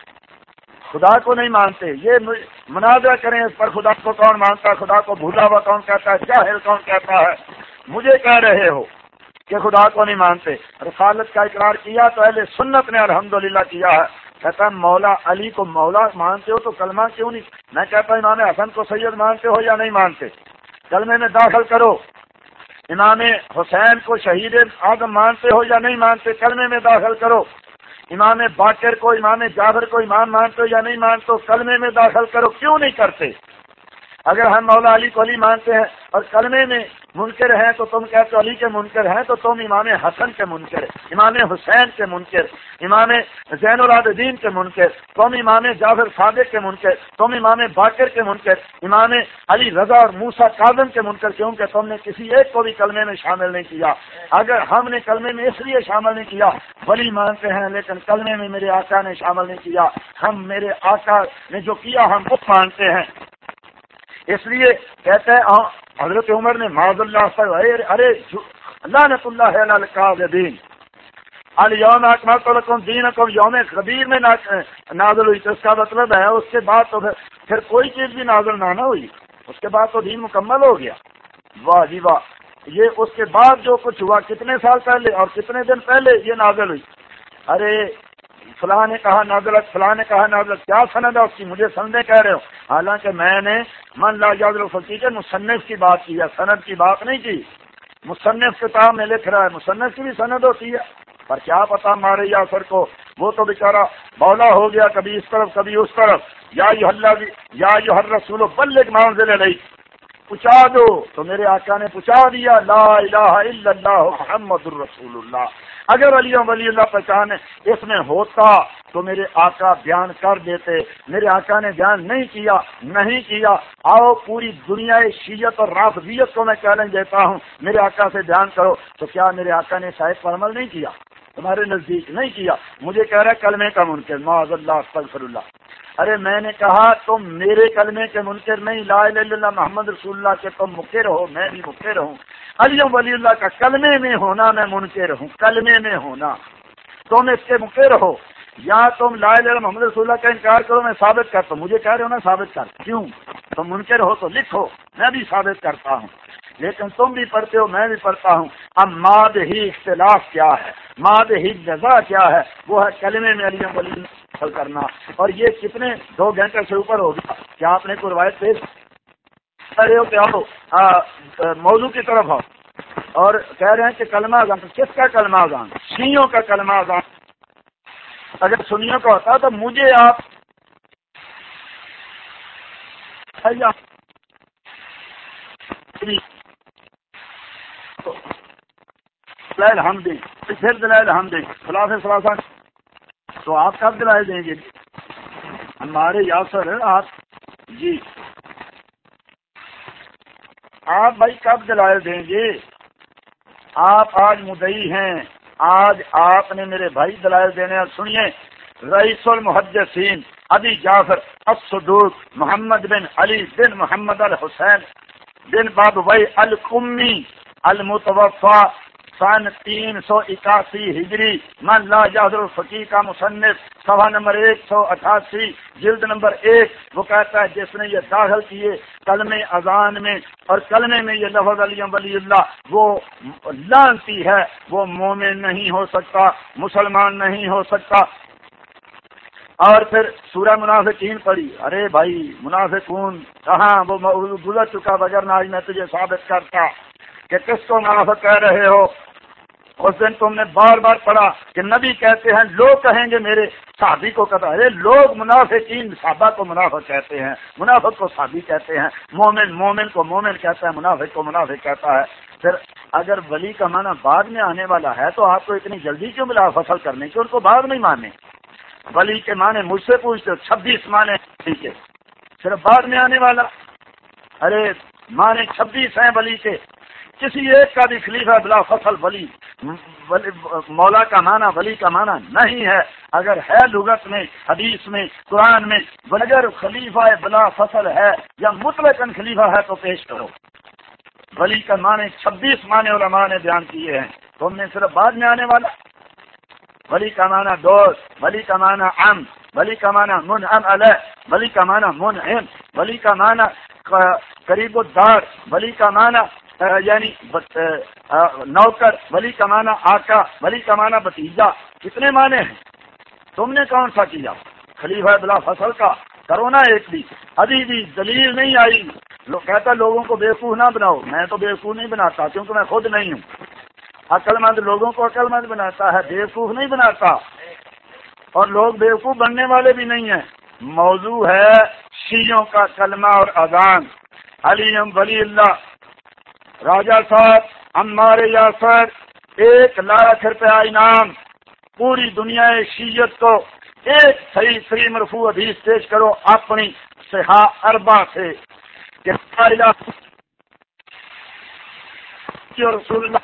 خدا کو نہیں مانتے۔ یہ مناظرہ کریں اس پر، خدا کو کون مانتا ہے، خدا کو بھولا ہوا کون کہتا ہے، جاہل کون کہتا ہے۔ مجھے کہہ رہے ہو کہ خدا کو نہیں مانتے۔ رسالت کا اقرار کیا تو اہل سنت نے الحمدللہ کیا ہے۔ کہتا ہے مولا علی کو مولا مانتے ہو تو کلمہ کیوں نہیں؟ میں کہتا ہوں امام حسن کو سید مانتے ہو یا نہیں مانتے؟ کلمے میں داخل کرو۔ امام حسین کو شہید اعظم مانتے ہو یا نہیں مانتے؟ کلمے میں داخل کرو۔ امام باقر کو، امام جعفر کو امام مانتے ہو یا نہیں مانتے؟ کلمے میں داخل کرو۔ کیوں نہیں کرتے؟ اگر ہم مولا علی کو علی مانتے ہیں اور کلمے میں منکر ہیں تو تم کہتے ہو علی کے منکر ہیں، تو تم امام حسن کے منکر، امام حسین کے منکر، امام زین العابدین کے منکر، تم امام جعفر صادق کے منکر، تم امام باقر کے منکر، امام علی رضا اور موسیٰ کاظم کے منکر، کیونکہ تم نے کسی ایک کو بھی کلمے میں شامل نہیں کیا۔ اگر ہم نے کلمے میں اس لیے شامل نہیں کیا، ولی مانتے ہیں لیکن کلمے میں میرے آقا نے شامل نہیں کیا، ہم میرے آقا نے جو کیا ہم وہ مانتے ہیں۔ اس لیے کہتے ہیں حضرت عمر نے معاذ اللہ سے ارے لعنت اللہ علی الکاذبین، الیوم اکملت لکم دینکم یوم غدیر میں نازل ہوئی، تو اس کا مطلب ہے اس کے بعد تو پھر کوئی چیز بھی نازل نہ ہوئی، اس کے بعد تو دین مکمل ہو گیا۔ واہ جی واہ، یہ اس کے بعد جو کچھ ہوا کتنے سال پہلے اور کتنے دن پہلے یہ نازل ہوئی۔ ارے فلاں نے کہا نازلت، فلاں نے کہا نازلت، کیا سند ہے اس کی؟ مجھے سندیں کہہ رہے ہو، حالانکہ میں نے من لا یعذر الفقیر کے مصنف کی بات کی ہے، سند کی بات نہیں کی۔ مصنف کتاب میں لکھ رہا ہے، مصنف کی بھی سند ہوتی ہے، پر کیا پتا ہمارے یاسر کو، وہ تو بیچارہ بولا ہو گیا کبھی اس طرف کبھی اس طرف۔ یا ایھا الرسول بلغ ما انزل الیک، پہنچا دو، تو میرے آقا نے پہنچا دیا، لا الہ الا اللہ محمد الرسول اللہ۔ اگر علی ولی اللہ پہچان اس میں ہوتا تو میرے آقا بیان کر دیتے، میرے آقا نے بیان نہیں کیا۔ آؤ پوری دنیا شیعت اور رافضیت کو میں چیلنج دیتا ہوں، میرے آقا سے بیان کرو، تو کیا میرے آقا نے شاید پر عمل نہیں کیا؟ تمہارے نزدیک نہیں کیا؟ مجھے کہہ رہا ہے کلمے کا منکر، معاذ اللہ استغفر اللہ۔ ارے میں نے کہا تم میرے کلمے کے منکر نہیں، لا الہ الا اللہ محمد رسول اللہ کے تم منکر ہو، میں بھی منکر ہوں۔ علی ولی اللہ کا کلمے میں ہونا میں منکر ہوں، کلمے میں ہونا، تم اس کے منکر ہو۔ یا تم لا الہ الا اللہ محمد رسول اللہ کا انکار کرو، میں ثابت کرتا ہوں، مجھے کہہ رہے ہو نا ثابت کر، کیوں؟ تم منکر ہو تو لکھو، میں بھی ثابت کرتا ہوں، لیکن تم بھی پڑھتے ہو میں بھی پڑھتا ہوں۔ اب ماد ہی اختلاف کیا ہے، ماد ہی جزا کیا ہے؟ وہ ہے کلمے میں علی ولی اللہ کرنا۔ اور یہ کتنے 2 گھنٹے سے اوپر ہو گیا، کیا آپ نے کوئی روایت پیش کرے ہو کہ آؤ موضوع کی طرف آؤ، اور کہہ رہے ہیں کہ کلمہ اذان، کس کا کلمہ اذان؟ شیعوں کا کلمہ اذان۔ اگر سنیوں کا ہوتا تو مجھے آپ دلائل ہم دیں، پھر دلائل ہم دیں، خلاف ثلاثہ، تو آپ کب دلائل دیں گے؟ ہمارے یاسر آپ جی، آپ بھائی کب دلائل دیں گے؟ آپ آج مدعی ہیں، آج آپ نے میرے بھائی دلائل دینے، اور سنیے، رئیس المحدثین ابی جعفر الصدوق محمد بن علی بن محمد الحسین بن بابوی القمی المتوفا سن 381 ہجری من لا یحضر الفقیہ کا مصنف، صفحہ نمبر 188 جلد نمبر 1، وہ کہتا ہے جس نے یہ داخل کیے کلمے اذان میں اور کلمے میں یہ لفظ علی ولی اللہ، وہ لعنتی ہے، وہ مومن نہیں ہو سکتا، مسلمان نہیں ہو سکتا۔ اور پھر سورہ منافقین پڑھی، ارے بھائی منافقون کہاں، وہ گزر چکا، وگرنہ آج میں تجھے ثابت کرتا کہ کس کو منافق کہہ رہے ہو۔ اس دن تم نے بار بار پڑھا کہ نبی کہتے ہیں لوگ کہیں گے میرے صحابی کو کہتا ہے، لوگ منافقین صحابہ کو منافق کہتے ہیں، منافق کو صحابی کہتے ہیں، مومن کو مومن کہتا ہے، منافق کو منافق کہتا ہے۔ پھر اگر ولی کا معنی بعد میں آنے والا ہے تو آپ کو اتنی جلدی کیوں ملا فصل کرنے کی؟ ان کو بعد نہیں مانے، ولی کے معنی مجھ سے پوچھتے 26 معنی کے، صرف بعد میں آنے والا، ارے معنی 26 ہیں ولی کے، کسی ایک کا بھی خلیفہ بلا فصل ولی مولا کا معنی ولی کا معنی نہیں ہے۔ اگر ہے لغت میں، حدیث میں، قرآن میں، اگر خلیفہ بلا فصل ہے یا مطلقاً خلیفہ ہے تو پیش کرو۔ ولی کا معنی 26 معنی علماء نے بیان کیے ہیں، تم نے صرف بعد میں آنے والا۔ ولی کا معنی دوست، ولی کا معنی عم، ولی کا معنی منعم علیہ، ولی کا معنی منعم، ولی کا معنی قریب الدار، ولی کا معنی یعنی نوکر، ولی کا معنی آقا، ولی کا معنی بھتیجا، کتنے معنی ہیں؟ تم نے کون سا کیا؟ خلیفہ بلا فصل کا کرو نا ایک بھی، ابھی بھی دلیل نہیں آئی۔ کہتا لوگوں کو بیوقوف نہ بناؤ، میں تو بیوقوف نہیں بناتا کیونکہ میں خود نہیں ہوں۔ عقل مند لوگوں کو عقل مند بناتا ہے، بیوقوف نہیں بناتا، اور لوگ بیوقوف بننے والے بھی نہیں ہیں۔ موضوع ہے شیعوں کا کلمہ اور اذان۔ علی ولی اللہ راجہ صاحب عمار یاسر 1 لاکھ روپیہ انعام، پوری دنیا شیعت کو ایک صحیح مرفوع حدیث پیش کرو اپنی صحاح اربع سے کہ رسول اللہ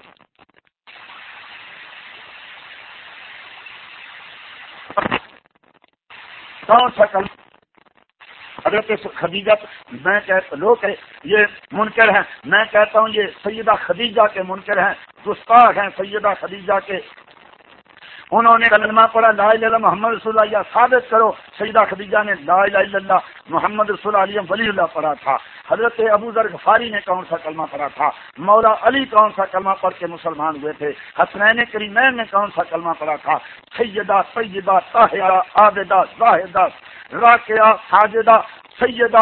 کون سا کلمہ؟ حضرت خدیجہ، میں کہتا لوگ یہ منکر ہیں، میں کہتا ہوں یہ سیدہ خدیجہ کے منکر ہیں، گستاخ ہیں سیدہ خدیجہ کے۔ انہوں نے کلمہ پڑھا لا الہ الا اللہ محمد رسول اللہ، یا ثابت کرو سیدہ خدیجہ نے لا الہ الا اللہ محمد رسول علی ولی اللہ پڑھا تھا۔ حضرت ابو ذر غفاری نے کون سا کلمہ پڑھا تھا؟ مولا علی کون سا کلمہ پڑھ کے مسلمان ہوئے تھے؟ حسنین کریمین نے کون سا کلمہ پڑھا تھا؟ سیدہ طیبہ طاہرہ عابدہ زاہدہ راکعہ ساجدہ سیدہ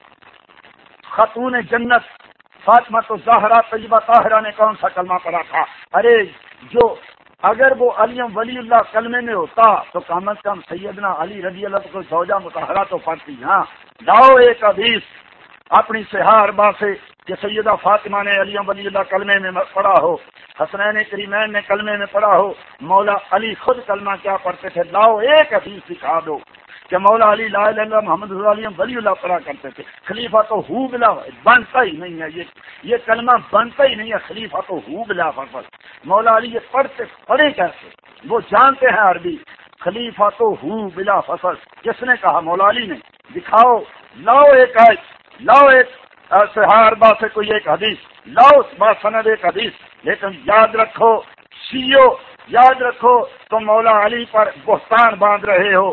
خاتون جنت فاطمہ الزہرا طیبہ طاہرہ نے کون سا کلمہ پڑھا تھا؟ ارے جو اگر وہ علی ولی اللہ کلمے میں ہوتا تو کم از کم سیدنا علی رضی اللہ کو زوجہ مطہرہ تو پڑھتی۔ ہاں لاؤ ایک حدیث اپنی صحاح اربع سے کہ سیدہ فاطمہ نے علی ولی اللہ کلمے میں پڑھا ہو، حسنین کریمین نے کلمے میں پڑھا ہو، مولا علی خود کلمہ کیا پڑھتے تھے، لاؤ ایک حدیث دکھا دو کہ مولا علی لا الہ الا اللہ محمد رسول اللہ ولی اللہ پڑھا کرتے تھے۔ خلیفہ تو ہو بلا بنتا ہی نہیں ہے، یہ کلمہ بنتا ہی نہیں ہے، خلیفہ تو ہو بلا فصل۔ مولا علی یہ پڑھے کیسے؟ وہ جانتے ہیں عربی۔ خلیفہ تو ہو بلا فصل کس نے کہا؟ مولا علی نے۔ دکھاؤ، لاؤ ایک صحیح اربعہ سے کوئی ایک حدیث لاؤ، سند ایک حدیث۔ لیکن یاد رکھو شیعو، یاد رکھو تم مولا علی پر بہتان باندھ رہے ہو،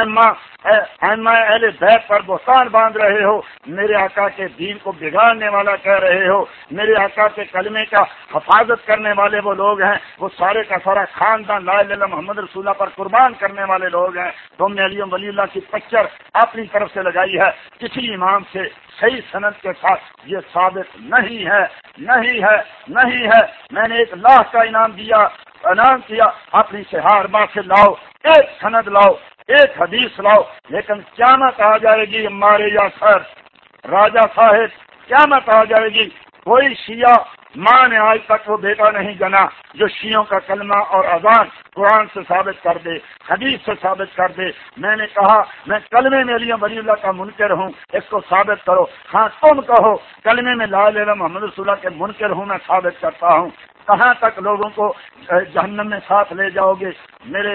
ائمہ اہل بیت پر بہتان باندھ رہے ہو، میرے آقا کے دین کو بگاڑنے والا کہہ رہے ہو، میرے آقا کے کلمے کا حفاظت کرنے والے وہ لوگ ہیں، وہ سارے کا سارا خاندان لا الہ الا اللہ محمد رسول اللہ پر قربان کرنے والے لوگ ہیں۔ تم نے علی ولی اللہ کی پکچر اپنی طرف سے لگائی ہے، کسی امام سے صحیح سند کے ساتھ یہ ثابت نہیں ہے، نہیں ہے، نہیں ہے۔ میں نے 1 لاکھ کا انعام کیا، اپنی صحیح اربعہ سے لاؤ، ایک سند لاؤ، ایک حدیث لاؤ۔ لیکن قیامت آ جائے گی ہمارے یاسر راجہ صاحب، قیامت آ جائے گی، کوئی شیعہ ماں نے آج تک وہ بیٹا نہیں جنا جو شیعوں کا کلمہ اور اذان قرآن سے ثابت کر دے، حدیث سے ثابت کر دے۔ میں نے کہا میں کلمے میں علی ولی اللہ کا منکر ہوں، اس کو ثابت کرو۔ ہاں تم کہو کلمے میں لا الہ الا اللہ محمد رسول اللہ کے منکر ہوں، میں ثابت کرتا ہوں۔ کہاں تک لوگوں کو جہنم میں ساتھ لے جاؤ گے؟ میرے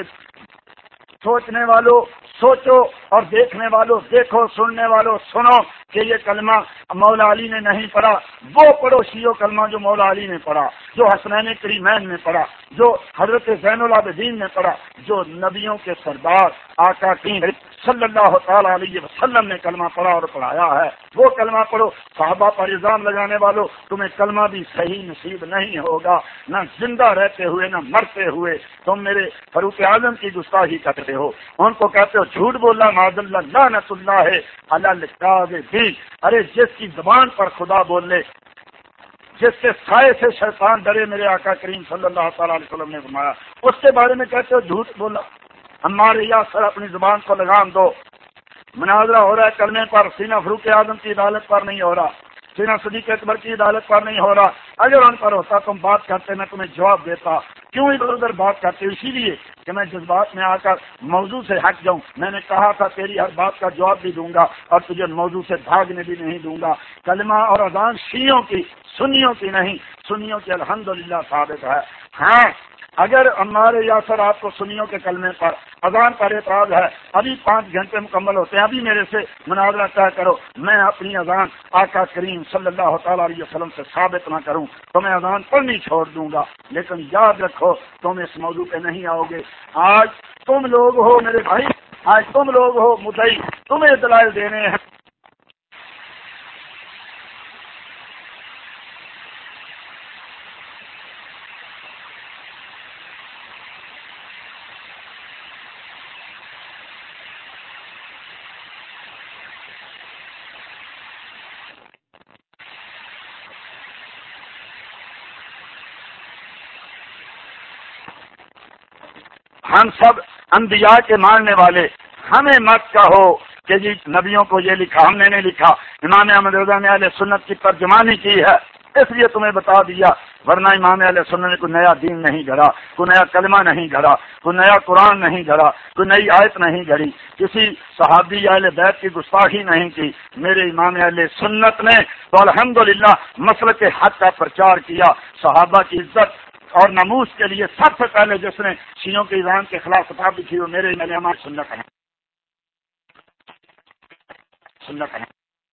سوچنے والوں سوچو اور دیکھنے والوں دیکھو، سننے والوں سنو کہ یہ کلمہ مولا علی نے نہیں پڑھا، وہ پڑھو شیعو کلمہ جو مولا علی نے پڑھا، جو حسنین کریمین نے پڑھا، جو حضرت زین العابدین نے پڑھا، جو نبیوں کے سردار آقا کی صلی اللہ تعالی علیہ وسلم نے کلمہ پڑھا اور پڑھایا ہے، وہ کلمہ پڑھو۔ صحابہ پر الزام لگانے والوں، تمہیں کلمہ بھی صحیح نصیب نہیں ہوگا، نہ زندہ رہتے ہوئے نہ مرتے ہوئے۔ تم میرے فاروق اعظم کی گستاخی کرتے ہو، ان کو کہتے ہو جھوٹ بولا، معاذ اللہ، لعنت اللہ علی الکاذبین۔ ارے جس کی زبان پر خدا بول لے، جس کے سائے سے شیطان ڈرے، میرے آقا کریم صلی اللہ تعالی علیہ وسلم نے فرمایا، اس کے بارے میں کہتے ہو جھوٹ بولا۔ ہمارے یاسر اپنی زبان کو لگام دو۔ مناظرہ ہو رہا ہے کلمے پر، سینہ فاروق اعظم کی عدالت پر نہیں ہو رہا، سینہ صدیق اکبر کی عدالت پر نہیں ہو رہا۔ اگر ان پر ہوتا تم بات کرتے، میں تمہیں جواب دیتا۔ کیوں ادھر ادھر بات کرتے؟ اسی لیے کہ میں جذبات میں آ کر موضوع سے ہٹ جاؤں۔ میں نے کہا تھا تیری ہر بات کا جواب بھی دوں گا اور تجھے موضوع سے بھاگنے بھی نہیں دوں گا۔ کلمہ اور اذان شیعوں کی، سنیوں کی نہیں، سنیوں کی الحمدللہ ثابت ہے۔ ہاں اگر ہمارے یاسر آپ کو سنیوں کے کلمے پر، اذان پر اعتراض ہے، ابھی 5 گھنٹے مکمل ہوتے ہیں، ابھی میرے سے مناظرہ طے کرو، میں اپنی اذان آقا کریم صلی اللہ تعالی علیہ وسلم سے ثابت نہ کروں تو میں اذان پڑھنی چھوڑ دوں گا۔ لیکن یاد رکھو تم اس موضوع پہ نہیں آؤ گے۔ آج تم لوگ ہو میرے بھائی، آج تم لوگ ہو مدعی، تمہیں دلائل دینے ہیں۔ ہم سب انبیاء کے ماننے والے، ہمیں مت کہو کہ جی نبیوں کو یہ لکھا، ہم نے نہیں لکھا۔ امام احمد رضا نے اہل سنت کی ترجمانی کی ہے، اس لیے تمہیں بتا دیا، ورنہ امام اہل سنت نے کوئی نیا دین نہیں گھڑا، کوئی نیا کلمہ نہیں گھڑا، کوئی نیا قرآن نہیں گھڑا، کوئی نئی آیت نہیں گھڑی، کسی صحابی اہل بیت کی گستاخی نہیں کی۔ میرے امام اہل سنت نے تو الحمدللہ مسلک حق کا پرچار کیا، صحابہ کی عزت اور ناموس کے لیے سب سے پہلے جس نے شیعوں کے اذان کے خلاف کتاب لکھی وہ میرے امام سنت ہیں۔